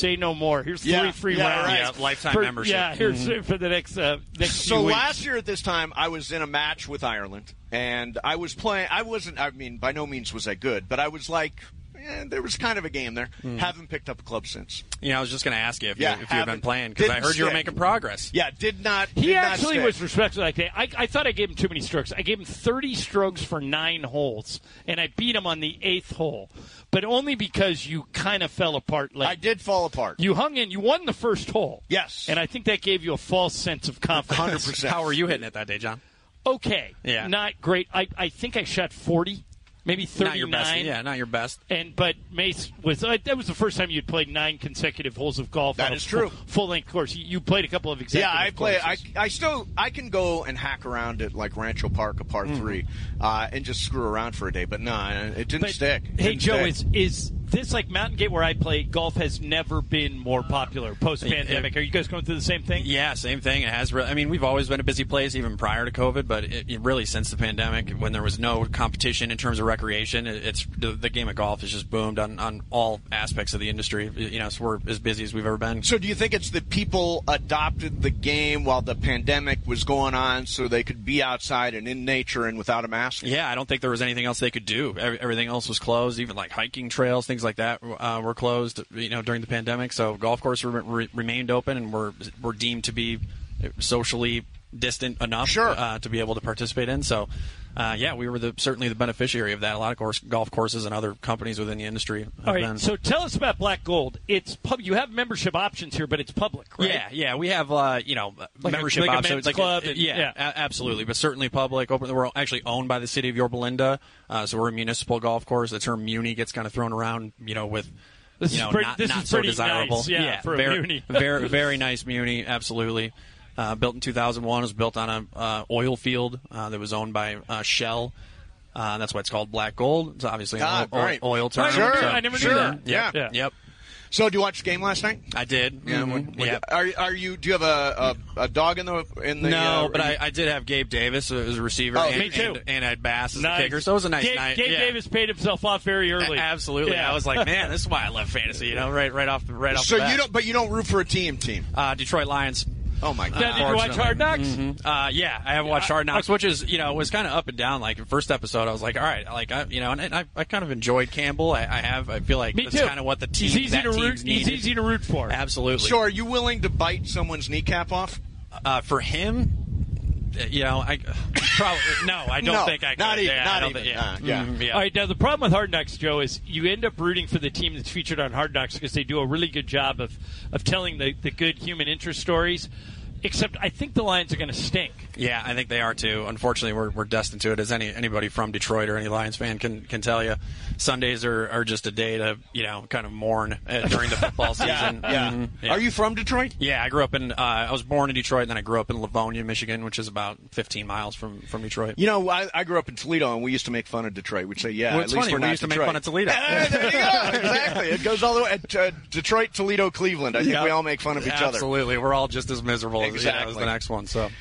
Say no more. Here's Yeah, three free yeah, rounds. right. Yeah, lifetime for, membership. Yeah, here's mm-hmm. for the next uh, next So few weeks. last year at this time, I was in a match with Ireland, and I was playing. I wasn't. I mean, by no means was I good, but I was like, eh, there was kind of a game there. Mm. Haven't picked up a club since. You know, I was just going to ask you if, Yeah, you, if you had been haven't- playing because I didn't heard you were stick. making progress. Yeah, did not. He did not actually stick. was respectful like that. I, I thought I gave him too many strokes. I gave him thirty strokes for nine holes, and I beat him on the eighth hole, but only because you kind of fell apart late. I did fall apart. You hung in. You won the first hole. Yes. And I think that gave you a false sense of confidence. one hundred percent. How were you hitting it that day, John? Okay. Yeah. Not great. I, I think I shot forty, maybe Not your best. thirty-nine. Yeah, not your best. And but Mace was uh, that was the first time you'd played nine consecutive holes of golf. That on a is true. Full length course. You, you played a couple of executive Yeah, I play. I, courses. I still I can go and hack around at like Rancho Park, a par three, uh, and just screw around for a day. But no, it didn't But, stick. It Hey didn't Joe, stick. is is this like Mountain Gate where I play? Golf has never been more popular post pandemic. Are you guys going through the same thing? Yeah, same thing. It has. Re- I mean, we've always been a busy place, even prior to COVID. But it, it really, since the pandemic, when there was no competition in terms of recreation, it, it's the, the game of golf has just boomed on, on all aspects of the industry. You know, so we're as busy as we've ever been. So do you think it's that people adopted the game while the pandemic was going on, so they could be outside and in nature and without a mask? Yeah, I don't think there was anything else they could do. Every, everything else was closed, even like hiking trails, things like that uh, were closed. You know, during the pandemic, so golf courses re- re- remained open and were were deemed to be socially distant enough Sure. uh, to be able to participate in. So, uh, yeah, we were the, certainly the beneficiary of that. A lot of course, golf courses and other companies within the industry. Have All right. been. So tell us about Black Gold. It's pub- you have membership options here, but it's public, right? Yeah, yeah, we have uh, you know Like a- membership like a options, men's club and- yeah, yeah. A- absolutely, but certainly public. Open, we're actually owned by the city of Yorba Linda, uh, so we're a municipal golf course. The term muni gets kind of thrown around, you know, with This you is know pretty- not, this not is so pretty desirable. nice, yeah, for a very, muni. very, very nice muni, absolutely. Uh, built in two thousand one, it was built on a uh, oil field uh, that was owned by uh, Shell. Uh, that's why it's called Black Gold. It's obviously an Ah, oil, right. oil term. I never Sure, knew, I never sure. knew that. Yeah. yeah. Yep. So do you watch the game last night? I did. Yeah. Mhm. what- what- Yep. Are are you? Do you have a a, a dog in the in the? No, uh, but I, I did have Gabe Davis as a receiver. Oh, and, me too. And, and I had Bass as Nice. the kicker, so it was a nice Gabe, night. Gabe yeah. Davis paid himself off very early. A- Absolutely. Yeah. I was like, man, this is why I love fantasy. You know, right, right off, the right off. So the bat. you don't, but you don't root for a team. Team. uh, Detroit Lions. Oh my Now, God. did you watch Hard Knocks? Mm-hmm. Uh, yeah, I have watched Hard Knocks, which is you know was kind of up and down. Like the first episode, I was like, all right, like I, you know, and I, I kind of enjoyed Campbell. I, I have, I feel like Me that's too. kind of what the team. He's easy that to root. team's He's needed. easy to root for. Absolutely. So are you willing to bite someone's kneecap off? Uh, for him, uh, you know, I probably no. I don't No, think I could. not even, Yeah, not I don't even. think- Uh, yeah. yeah. Mhm, yeah. All right, now the problem with Hard Knocks, Joe, is you end up rooting for the team that's featured on Hard Knocks because they do a really good job of, of telling the, the good human interest stories. Except I think the Lions are going to stink. Yeah, I think they are too. Unfortunately, we're we're destined to it. As any anybody from Detroit or any Lions fan can can tell you, Sundays are, are just a day to you know kind of mourn uh, during the football season. Yeah. Mhm, yeah. Are you from Detroit? Yeah, I grew up in. Uh, I was born in Detroit, and then I grew up in Livonia, Michigan, which is about fifteen miles from, from Detroit. You know, I, I grew up in Toledo, and we used to make fun of Detroit. We'd say, "Yeah, Well, at it's least funny. we're We not used to make Detroit." fun of Toledo. Ah, there you go. Exactly. It goes all the way. Uh, Detroit, Toledo, Cleveland. I think Yeah. we all make fun of each other. Absolutely, we're all just as miserable as, you know, as Exactly. the next one. So,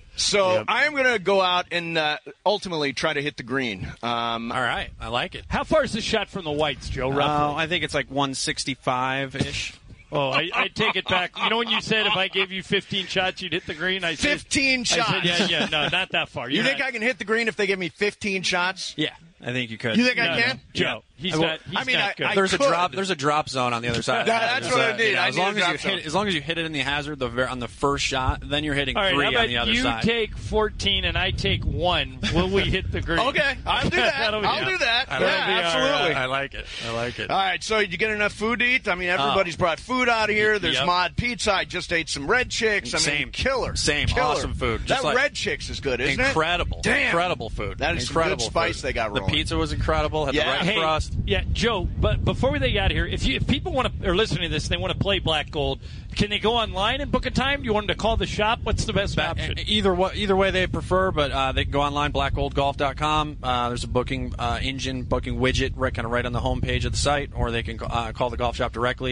So Yep. I am going to go out and uh, ultimately try to hit the green. Um, all right, I like it. How far is this shot from the whites, Joe? Roughly. Uh, I think it's like one sixty-five ish. Oh, I, I take it back. You know when you said if I gave you fifteen shots, you'd hit the green? I said, fifteen I shots. said, yeah, yeah, no, not that far. You You're think not- I can hit the green if they give me fifteen shots? Yeah, I think you could. You think no, I no. can? Joe, he's I will- not. He's I mean, not I- good. I There's a could. drop. There's a drop zone on the other side. That's what I Uh, need. you know, I as need a long as drop you zone. hit, as long as you hit it in the hazard, the ver- on the first shot, then you're hitting All right, three how on the about other you side. take fourteen and I take one? Will we hit the green? Okay, I'll do that. That'll be- I'll do that. I Yeah, like it. absolutely. I like it. I like it. All right, so you get enough food to eat? I mean, everybody's brought food out here. There's Yep. Mod Pizza. I just ate some Red Chicks. I mean, Same. killer. Same. Killer. Awesome food. That Just like- Red Chicks is good, isn't Incredible. it? Damn. Incredible food. That is some incredible good spice food. they got The rolling. pizza was incredible. Had Yeah. the right Hey, crust. yeah, Joe. But before they get out of here, if you, if people want to are listening to this and they want to play Black Gold, can they go online and book a time? Do you want them to call the shop? What's the best Ba- option? Either way, either way they prefer, but uh, they can go online, black gold golf dot com. Uh, there's a booking uh, engine, booking widget right kind of right on the home page of the site, or they can uh, call the golf shop directly.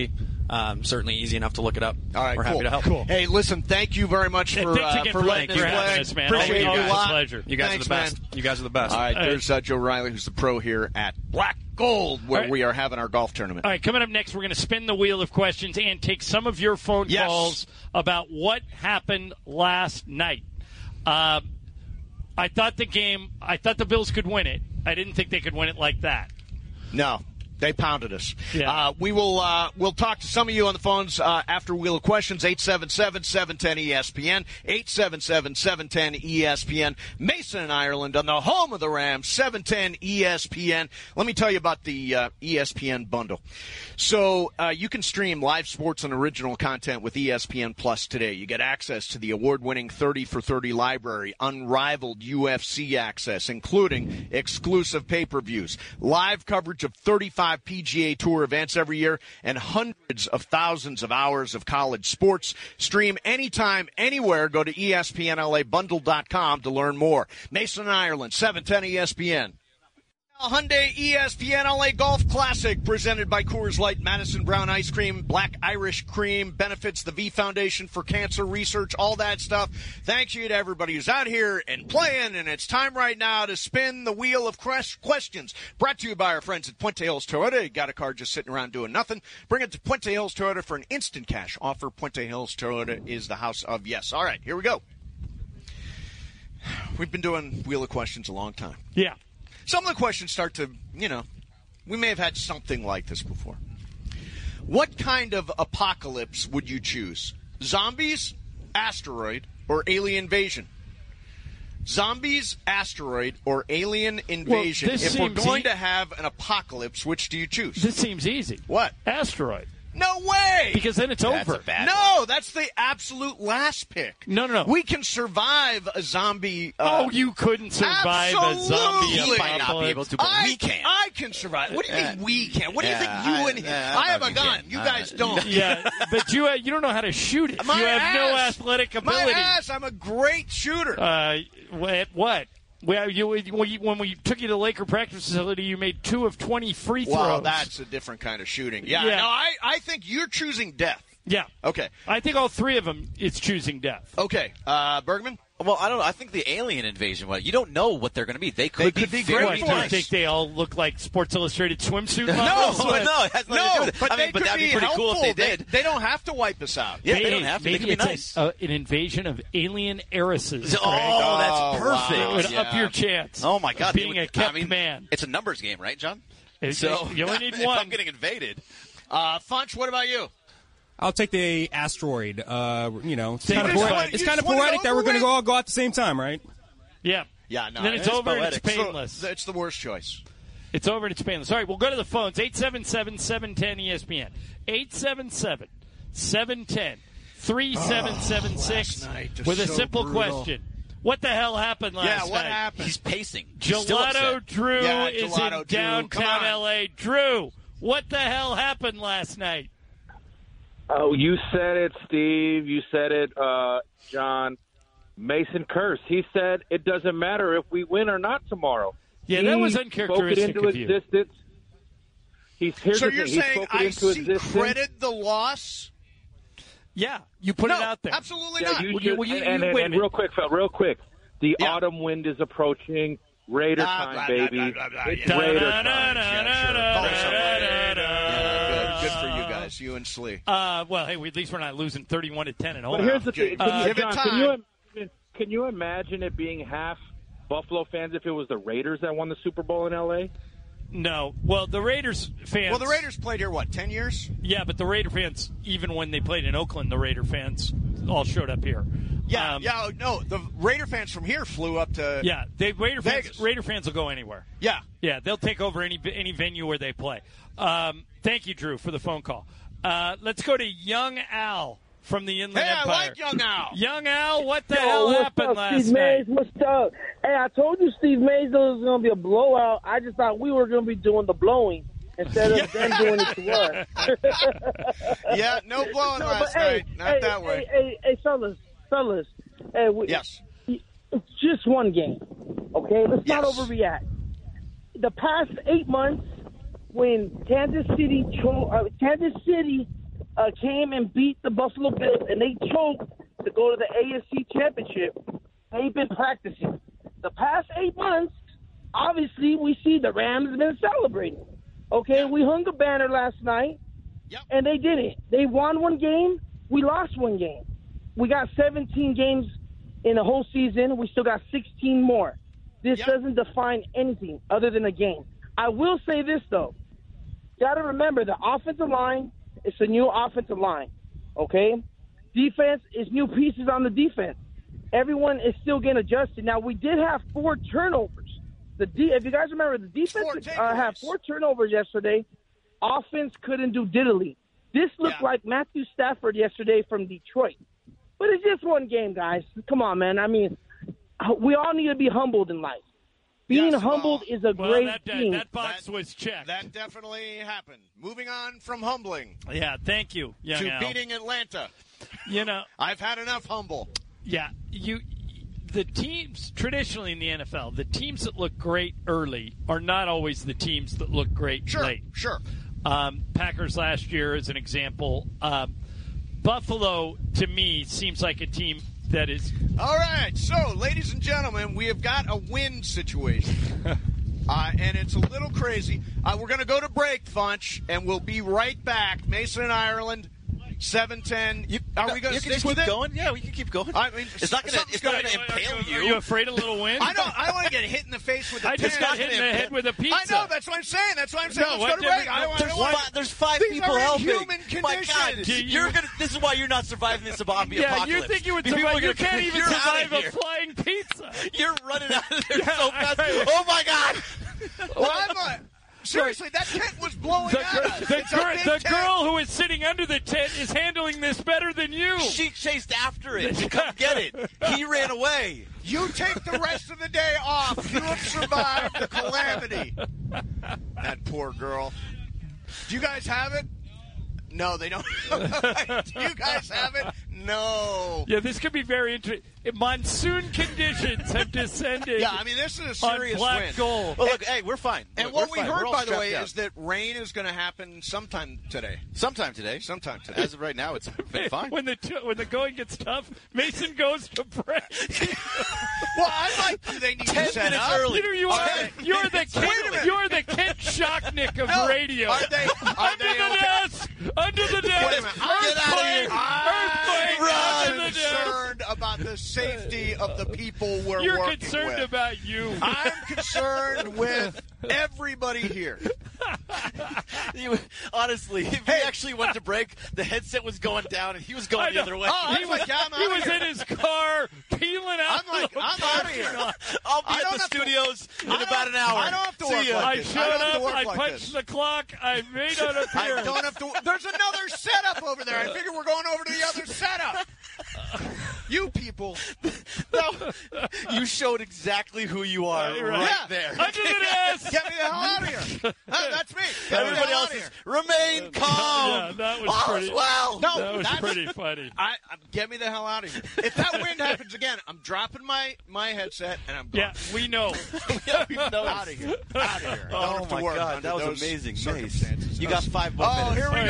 um, certainly easy enough to look it up. All right, We're cool. happy to help. Cool. Hey, listen, thank you very much Hey, for thanks uh, again for for letting letting us us play. having us, man. Appreciate Always you a a lot. pleasure. You guys Thanks, are the best. man. You guys are the best. All right, All right. there's uh, Joe Riley, who's the pro here at Black Gold, where All right. we are having our golf tournament. All right, coming up next, we're going to spin the wheel of questions and take some of your phone Yes. calls about what happened last night. Uh, I thought the game, I thought the Bills could win it. I didn't think they could win it like that. No, they pounded us. Yeah. Uh, we will uh, we'll talk to some of you on the phones uh, after Wheel of Questions, eight seven seven, seven one zero, E S P N, eight seven seven, seven one zero, E S P N. Mason and Ireland on the home of the Rams, seven ten E S P N. Let me tell you about the uh, E S P N bundle. So uh, you can stream live sports and original content with E S P N Plus today. You get access to the award-winning thirty for thirty library, unrivaled U F C access, including exclusive pay-per-views, live coverage of thirty-five P G A Tour events every year, and hundreds of thousands of hours of college sports. Stream anytime, anywhere. Go to E S P N L A bundle dot com to learn more. Mason and Ireland, seven ten E S P N. Hyundai E S P N L A Golf Classic, presented by Coors Light, Madison Brown Ice Cream, Black Irish Cream, benefits the V Foundation for Cancer Research, all that stuff. Thank you to everybody who's out here and playing, and it's time right now to spin the wheel of questions. Brought to you by our friends at Puente Hills Toyota. You got a car just sitting around doing nothing? Bring it to Puente Hills Toyota for an instant cash offer. Puente Hills Toyota is the house of yes. All right, here we go. We've been doing Wheel of Questions a long time. Yeah. Some of the questions start to, you know, we may have had something like this before. What kind of apocalypse would you choose? Zombies, asteroid, or alien invasion? Zombies, asteroid, or alien invasion? Well, this if we're seems going e- to have an apocalypse, which do you choose? This seems easy. What? Asteroid. No way! Because then it's That's over. a bad No, that's the absolute last pick. No, no, no. We can survive a zombie. Uh, oh, you couldn't survive absolutely. a zombie He apocalypse. might not be able to, but I, we can. I can survive. What do you mean we can? What do you Yeah, think you I- and yeah, I I have a don't gun. think You I- guys don't. Yeah, but you uh, you don't know how to shoot it. My you have no ass. athletic My ability. ass. I'm a great shooter. Uh, what? What? Well, you, when you- when we took you to the Laker practice facility, you made two of twenty free throws. Well, that's a different kind of shooting. Yeah. Yeah. No, I, I think you're choosing death. yeah. Okay. I think all three of them, it's choosing death. Okay. Uh, Bergman? Well, I don't know. I think the alien invasion, well, you don't know what they're going to be. They could, They could be very great What, for do you us. think they all look like Sports Illustrated swimsuit No, models? no, it has nothing to do No, with it. but I mean, they but could that'd be be pretty helpful. cool if they They, did. they don't have to wipe us out. Yeah, Maybe, they don't have to. They maybe could be it's nice. a, uh, an invasion of alien heiresses. Oh, Greg. that's Oh, perfect. wow. It would yeah. up your chance. Oh my God! Being They would- a kept I mean, man. It's a numbers game, right, John? It- So you only need if one. I'm getting invaded. Uh, Funch, what about you? I'll take the asteroid. Uh, you know, it's Take kind of this poetic, one. it's You kind of just want it poetic that over we're going to with? go all go out at the same time, right? Yeah. Yeah, no. Then it's it is over and it's poetic. painless. So, it's the worst choice. It's over and it's painless. All right, we'll go to the phones. eight seven seven, seven one zero, E S P N. eight seven seven, seven one zero, three seven seven six last night, with a so simple brutal. question. What the hell happened last Yeah, night? what happened? He's pacing. He's still Gelato upset. Drew Yeah, is Gelato in Drew. Come downtown on. L A. Drew, what the hell happened last night? Oh, you said it, Steve. You said it, uh, John. Mason Curse. He said it doesn't matter if we win or not tomorrow. Yeah, he that was spoke uncharacteristic it into of you. existence. He's here's So the you're thing. He saying spoke it I into see existence. credit the loss? Yeah, you put no, it out there. absolutely Yeah, not. you Well, you- should- well, you- and, you- and, wait a and minute. real quick, Phil, real quick. The Yeah. autumn wind is approaching. Raider Blah, time, blah, blah, baby. blah, blah, blah, It's yeah. Raider Da, da, time. da, Yeah, da, sure. da, Call da, somebody. da, da, Yeah, good. Good for you guys, you and Slee. Uh, well, hey, we, at least we're not losing thirty-one to ten at home. But here's the thing. Can, Uh, you, give it John, time. can, you, imagine- can you imagine it being half Buffalo fans if it was the Raiders that won the Super Bowl in L A? No. Well, the Raiders fans. Well, the Raiders played here, what, ten years? Yeah, but the Raider fans, even when they played in Oakland, the Raider fans all showed up here. Yeah, Um, yeah, no, the Raider fans from here flew up to Yeah, they Raider fans. Vegas. Raider fans will go anywhere. Yeah. Yeah, they'll take over any any venue where they play. Um, thank you, Drew, for the phone call. Uh, let's go to Young Al from the Inland Hey, I Empire. like Young Al. Young Al, what the Yo, hell what's happened up, last Steve night? Mays? What's up? Hey, I told you Steve Mays was going to be a blowout. I just thought we were going to be doing the blowing instead of them doing it to us. Yeah, no blowing No, last but, hey, night. Not hey, that way. Hey, hey, hey, fellas, fellas. Hey, we, Yes. It's just one game, okay? Let's not Yes. overreact. The past eight months, when Kansas City, cho- uh, Kansas City uh, came and beat the Buffalo Bills, and they choked to go to the A F C Championship. They've been practicing. The past eight months, obviously, we see the Rams have been celebrating. Okay, we hung the banner last night, yep. and they did it. They won one game. We lost one game. We got seventeen games in the whole season. We still got sixteen more. This yep. doesn't define anything other than a game. I will say this, though. Got to remember, the offensive line, it's a new offensive line, okay? Defense is new pieces on the defense. Everyone is still getting adjusted. Now, we did have four turnovers. The de- If you guys remember, the defense uh, had four turnovers yesterday. Offense couldn't do diddly. This looked yeah. like Matthew Stafford yesterday from Detroit. But it's just one game, guys. Come on, man. I mean, we all need to be humbled in life. Being yes, humbled well, is a well, great that, thing. That box that, was checked. That definitely happened. Moving on from humbling. Yeah, thank you, young to Al. beating Atlanta. You know, I've had enough humble. Yeah, you. The teams traditionally in the N F L, the teams that look great early are not always the teams that look great sure, late. Sure. Um, Packers last year, as an example. Um, Buffalo, to me, seems like a team that is. All right, so ladies and gentlemen, we have got a win situation. Uh, and it's a little crazy. Uh, we're going to go to break, Funch, and we'll be right back. Mason and Ireland, seven ten. You, Are no, we going to stick stick with with it? it? Going? Yeah, we can keep going. I mean, it's not going to. It's not going to impale you. Are you afraid of little wind? I don't. I want to get hit in the face with a I just pen. got hit in the head with a pizza. I know. That's what I'm saying. That's what I'm saying. No, Let's go to break. I don't there's, want five, there's five These people are in helping. human My God, conditions. you're gonna. This is why you're not surviving this zombie yeah, apocalypse. you think you would People survive? are You gonna- can't even you're survive outta a here. flying pizza. You're running out of there Yeah, so fast. I- Oh my God! Well, I'm a, seriously, that tent was blowing The, at gir- us. the, It's a gir- big the tent. girl who is sitting under the tent is handling this better than you. She chased after it to come get it. He ran away. You take the rest of the day off. You have survived the calamity. That poor girl. Do you guys have it? No, they don't. Do you guys have it? No. Yeah, this could be very interesting. Monsoon conditions have descended. Yeah, I mean, this is a serious on Black win. Gold. Well, look, hey, we're fine. And Look, what we're we fine. heard, We're all by the strapped way, down. is that rain is going to happen sometime today. sometime today. Sometime today. As of right now, it's been fine. When the t- when the going gets tough, Mason goes to break. Well, I like they need Ten to set minutes up. early. You know, you are Okay. you're the Wait a minute. Kent, you're the Kent Shocknick of No, radio. Are they? Are under they the okay? desk, under the desk. Wait a minute. Get outta here. Earthquake, earthquake, I'm under the desk. concerned about the safety of the people we're You're working concerned with. about you. I'm concerned with everybody here. You, honestly, if he actually went to break, the headset was going down and he was going I the know. other way. Oh, he I'm was, like, yeah, I'm he outta was here. in his car peeling out. I'm like, the I'm out of here. I'll be I at don't the have to- studios I in don't- about an hour. I don't have to See work ya. like I this. showed I don't have to up. work I like punched this. the clock. I made an appearance. I don't have to. There's another setup over there. I figure we're going over to the other setup. You people. No, you showed exactly who you are Yeah, right, right. Yeah. there. Under the desk. Get me the hell out of here. Uh, that's me. Get me the Everybody hell else out of is here. remain calm. Yeah, that was All's pretty. well. No, That was that's- pretty funny. I, I get me the hell out of here. If that wind happens again, I'm dropping my, my headset and I'm gone. Yeah, we know. Yeah, we know. Out of here. Out of here. I don't Oh have to my work God, under that was those amazing, Mace. circumstances. You got five more Oh, minutes. here we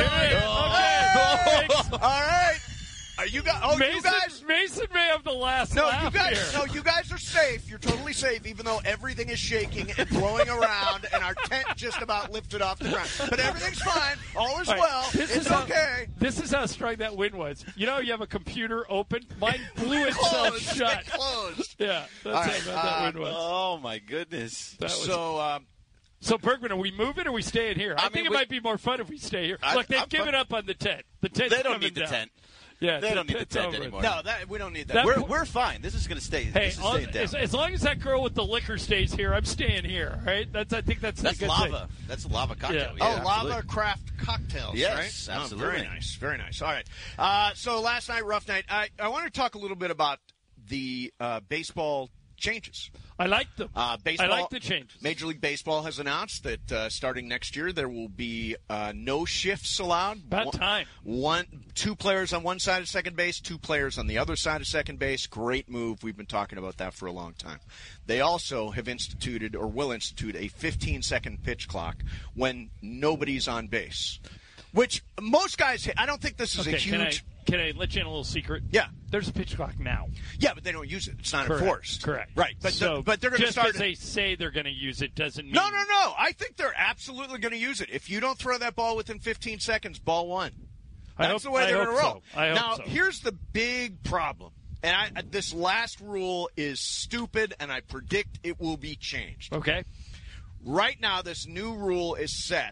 All go. right, okay. Oh, all right. Are you guys? Oh, Mason, you guys. Mason may have the last No, laugh you guys. here. No, you guys are safe. You're totally safe, even though everything is shaking and blowing around, and our tent just about lifted off the ground. But everything's fine. All is All right, well. this It's is how- okay. This is how strong that wind was. You know, you have a computer open. Mine blew itself Closed. shut. It closed. Yeah, that's All how right, bad that uh, wind was. Oh my goodness. That was- So, um, So, Bergman, are we moving or are we staying here? I, I think mean, it we- might be more fun if we stay here. I- Look, they've I'm given fun- up on the tent. The tent's They don't coming need the down. tent. Yeah, They don't need the tent's tent over. anymore. no, that we don't need that. That- We're we're fine. This is going to stay. Hey, this is all- staying down. as, as long as that girl with the liquor stays here, I'm staying here. Right? That's I think that's That's the good lava. thing. That's a lava cocktail. Yeah. Oh, Yeah, lava absolutely. craft cocktails, Yes, right? absolutely. Oh, very nice, very nice. All right. Uh, so last night, rough night. I, I want to talk a little bit about the uh, baseball changes. I like them. Uh, baseball, I like the changes. Major League Baseball has announced that uh, starting next year there will be uh, no shifts allowed. About one, time. One, two players on one side of second base, two players on the other side of second base. Great move. We've been talking about that for a long time. They also have instituted or will institute a fifteen-second pitch clock when nobody's on base. Which most guys, I don't think this is okay, a huge. Can I, can I let you in a little secret? Yeah. There's a pitch clock now. Yeah, but they don't use it. It's not Correct. enforced. Correct. Right. But so the, but they're going to just start. because they say they're going to use it doesn't mean. No, no, no. I think they're absolutely going to use it. If you don't throw that ball within fifteen seconds, ball one. That's I hope, the way I they're hope going to roll. So. I hope now, so. here's the big problem. And I, this last rule is stupid, and I predict it will be changed. Okay. Right now, this new rule is set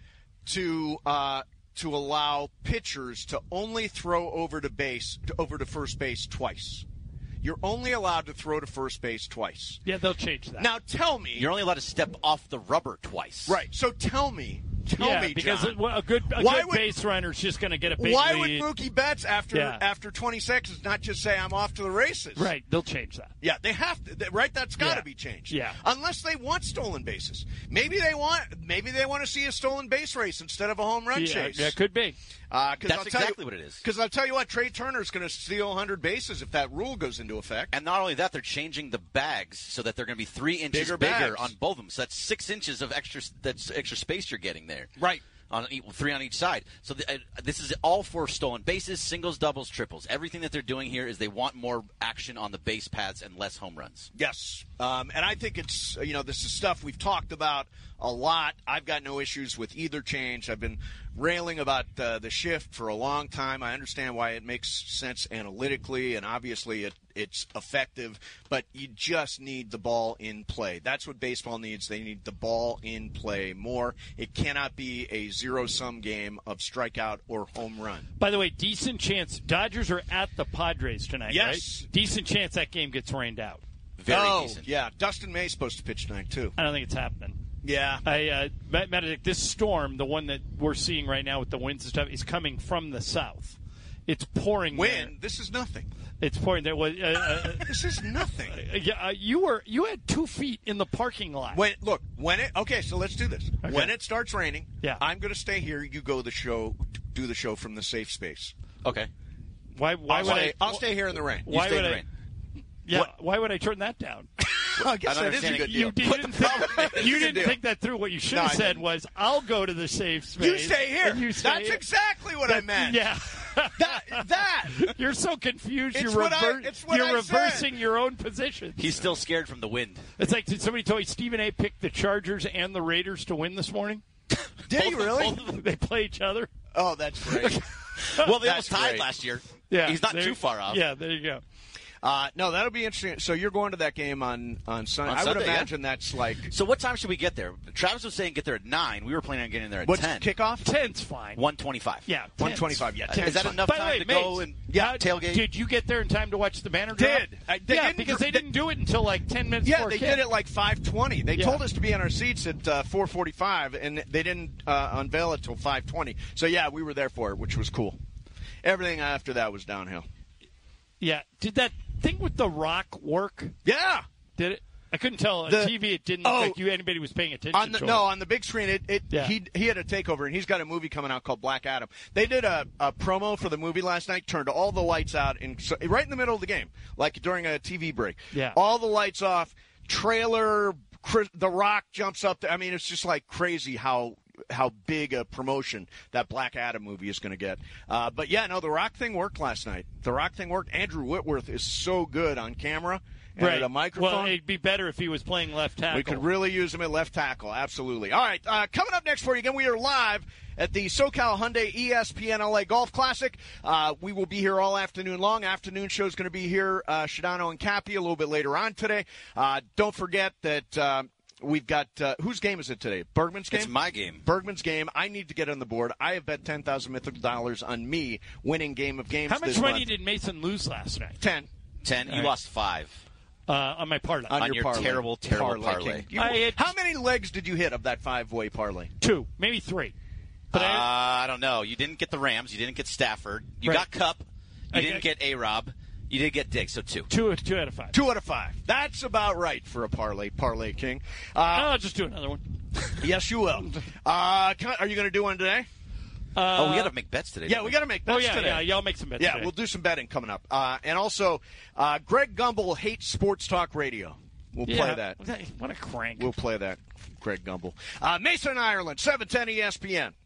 to uh, to allow pitchers to only throw over to base, over to first base twice. You're only allowed to throw to first base twice. Yeah, they'll change that. Now, tell me. You're only allowed to step off the rubber twice. Right. So tell me. Tell yeah, me, because John, a good, a why good would, base runner's just going to get a big Why lead. would Mookie Betts, after yeah. after twenty seconds, not just say, I'm off to the races? Right. They'll change that. Yeah, they have to. Right? That's got to yeah. be changed. Yeah. Unless they want stolen bases. Maybe they want Maybe they want to see a stolen base race instead of a home run yeah, chase. Yeah, could be. Uh, That's I'll exactly you, what it is. Because I'll tell you what, Trey Turner's going to steal one hundred bases if that rule goes into effect. And not only that, they're changing the bags so that they're going to be three inches Bigger bigger bags. on both of them. So that's six inches of extra. That's extra space you're getting there. Right. On three on each side. So the, uh, this is all for stolen bases, singles, doubles, triples. Everything that they're doing here is they want more action on the base paths and less home runs. Yes. Um, and I think it's, you know, this is stuff we've talked about a lot. I've got no issues with either change. I've been railing about uh, the shift for a long time. I understand why it makes sense analytically, and obviously it, it's effective, but you just need the ball in play. That's what baseball needs. They need the ball in play more. It cannot be a zero-sum game of strikeout or home run. By the way, decent chance. Dodgers are at the Padres tonight, yes. right? Decent chance that game gets rained out. Very oh, decent. yeah. Dustin May's supposed to pitch tonight, too. I don't think it's happening. Yeah. I, uh, matter of fact, this storm, the one that we're seeing right now with the winds and stuff, is coming from the south. It's pouring. Wind? There. This is nothing. It's pouring. There was. Uh, uh, this is nothing. Uh, yeah, uh, you were. You had two feet in the parking lot. When look when it. Okay, so let's do this. Okay. When it starts raining, yeah. I'm going to stay here. You go the show. Do the show from the safe space. Okay. Why? Why I'll would stay, I? I'll stay here in the rain. Why you stay would in the I? rain. Yeah. What? Why would I turn that down? I guess that is a good deal. You didn't, think, you didn't think that through. What you should No, have I said didn't. was, "I'll go to the safe space." You stay here. And you stay That's here. exactly what that, I meant. Yeah. that that. You're so confused. It's you're what I- rever- it's what you're I reversing said. your own position. He's still scared from the wind. It's like did somebody told you Stephen A. picked the Chargers and the Raiders to win this morning? Did he really? Both of them, they play each other. Oh, that's great. Well, they That's almost tied great. last year. Yeah, He's not there- too far off. Yeah, there you go. Uh, no, that'll be interesting. So you're going to that game on on Sunday. On I would Sunday, yeah. imagine that's like. So what time should we get there? Travis was saying get there at nine. We were planning on getting there at What's ten. kickoff? Ten's fine. One twenty-five. Yeah, one twenty-five. Yeah, Uh, ten's is that fine. enough By the time way, to Mace, go and yeah, tailgate? Did you get there in time to watch the banner drop? Did. I- they yeah, didn't because dr- they didn't do it until like ten minutes Yeah, before they kick. did it like five twenty. They Yeah. told us to be in our seats at uh, four forty-five, and they didn't uh, unveil it till five twenty. So, yeah, we were there for it, which was cool. Everything after that was downhill. Yeah. Did that thing with The Rock work? Yeah. Did it? I couldn't tell on The- T V. It didn't oh, look like you anybody was paying attention On the, to no, it. on the big screen, it, it Yeah. he he had a takeover, and he's got a movie coming out called Black Adam. They did a, a promo for the movie last night, turned all the lights out, in, so, right in the middle of the game, like during a T V break. Yeah. All the lights off, trailer, Chris, The Rock jumps up. There. I mean, it's just like crazy how how big a promotion that Black Adam movie is going to get. Uh, but, yeah, no, The Rock thing worked last night. The Rock thing worked. Andrew Whitworth is so good on camera and right. at a microphone. Well, it'd be better if he was playing left tackle. We could really use him at left tackle, absolutely. All right, uh, coming up next for you again, we are live at the SoCal Hyundai E S P N L A Golf Classic. Uh, we will be here all afternoon long. Afternoon show is going to be here, uh, Shadano and Cappy, a little bit later on today. Uh, don't forget that uh, we've got, uh, whose game is it today? Bergman's game? It's my game. Bergman's game. I need to get on the board. I have bet ten thousand mythical dollars on me winning Game of Games How much this money month. did Mason lose last night? Ten. Ten. You right. lost five. Uh, on my parlay. On, On your, your parlay. terrible, terrible parlay. King. You- I had- how many legs did you hit of that five-way parlay? Two, maybe three. But uh, I, I don't know. You didn't get the Rams. You didn't get Stafford. You Right. got Cup. You I- didn't I- get A-Rob. You did get Diggs, so two. two, two out of five. Two out of five. That's about right for a parlay, parlay king. Uh, I'll just do another one. yes, you will. Uh, can I- are you going to do one today? Uh, oh, we got to make bets today. Yeah, don't we got to make bets Oh, yeah, today. yeah. Y'all make some bets Yeah, today. we'll do some betting coming up. Uh, and also, uh, Greg Gumbel hates sports talk radio. We'll yeah. play that. What a crank. We'll play that, Greg Gumbel. Uh, Mason, Ireland, seven ten E S P N.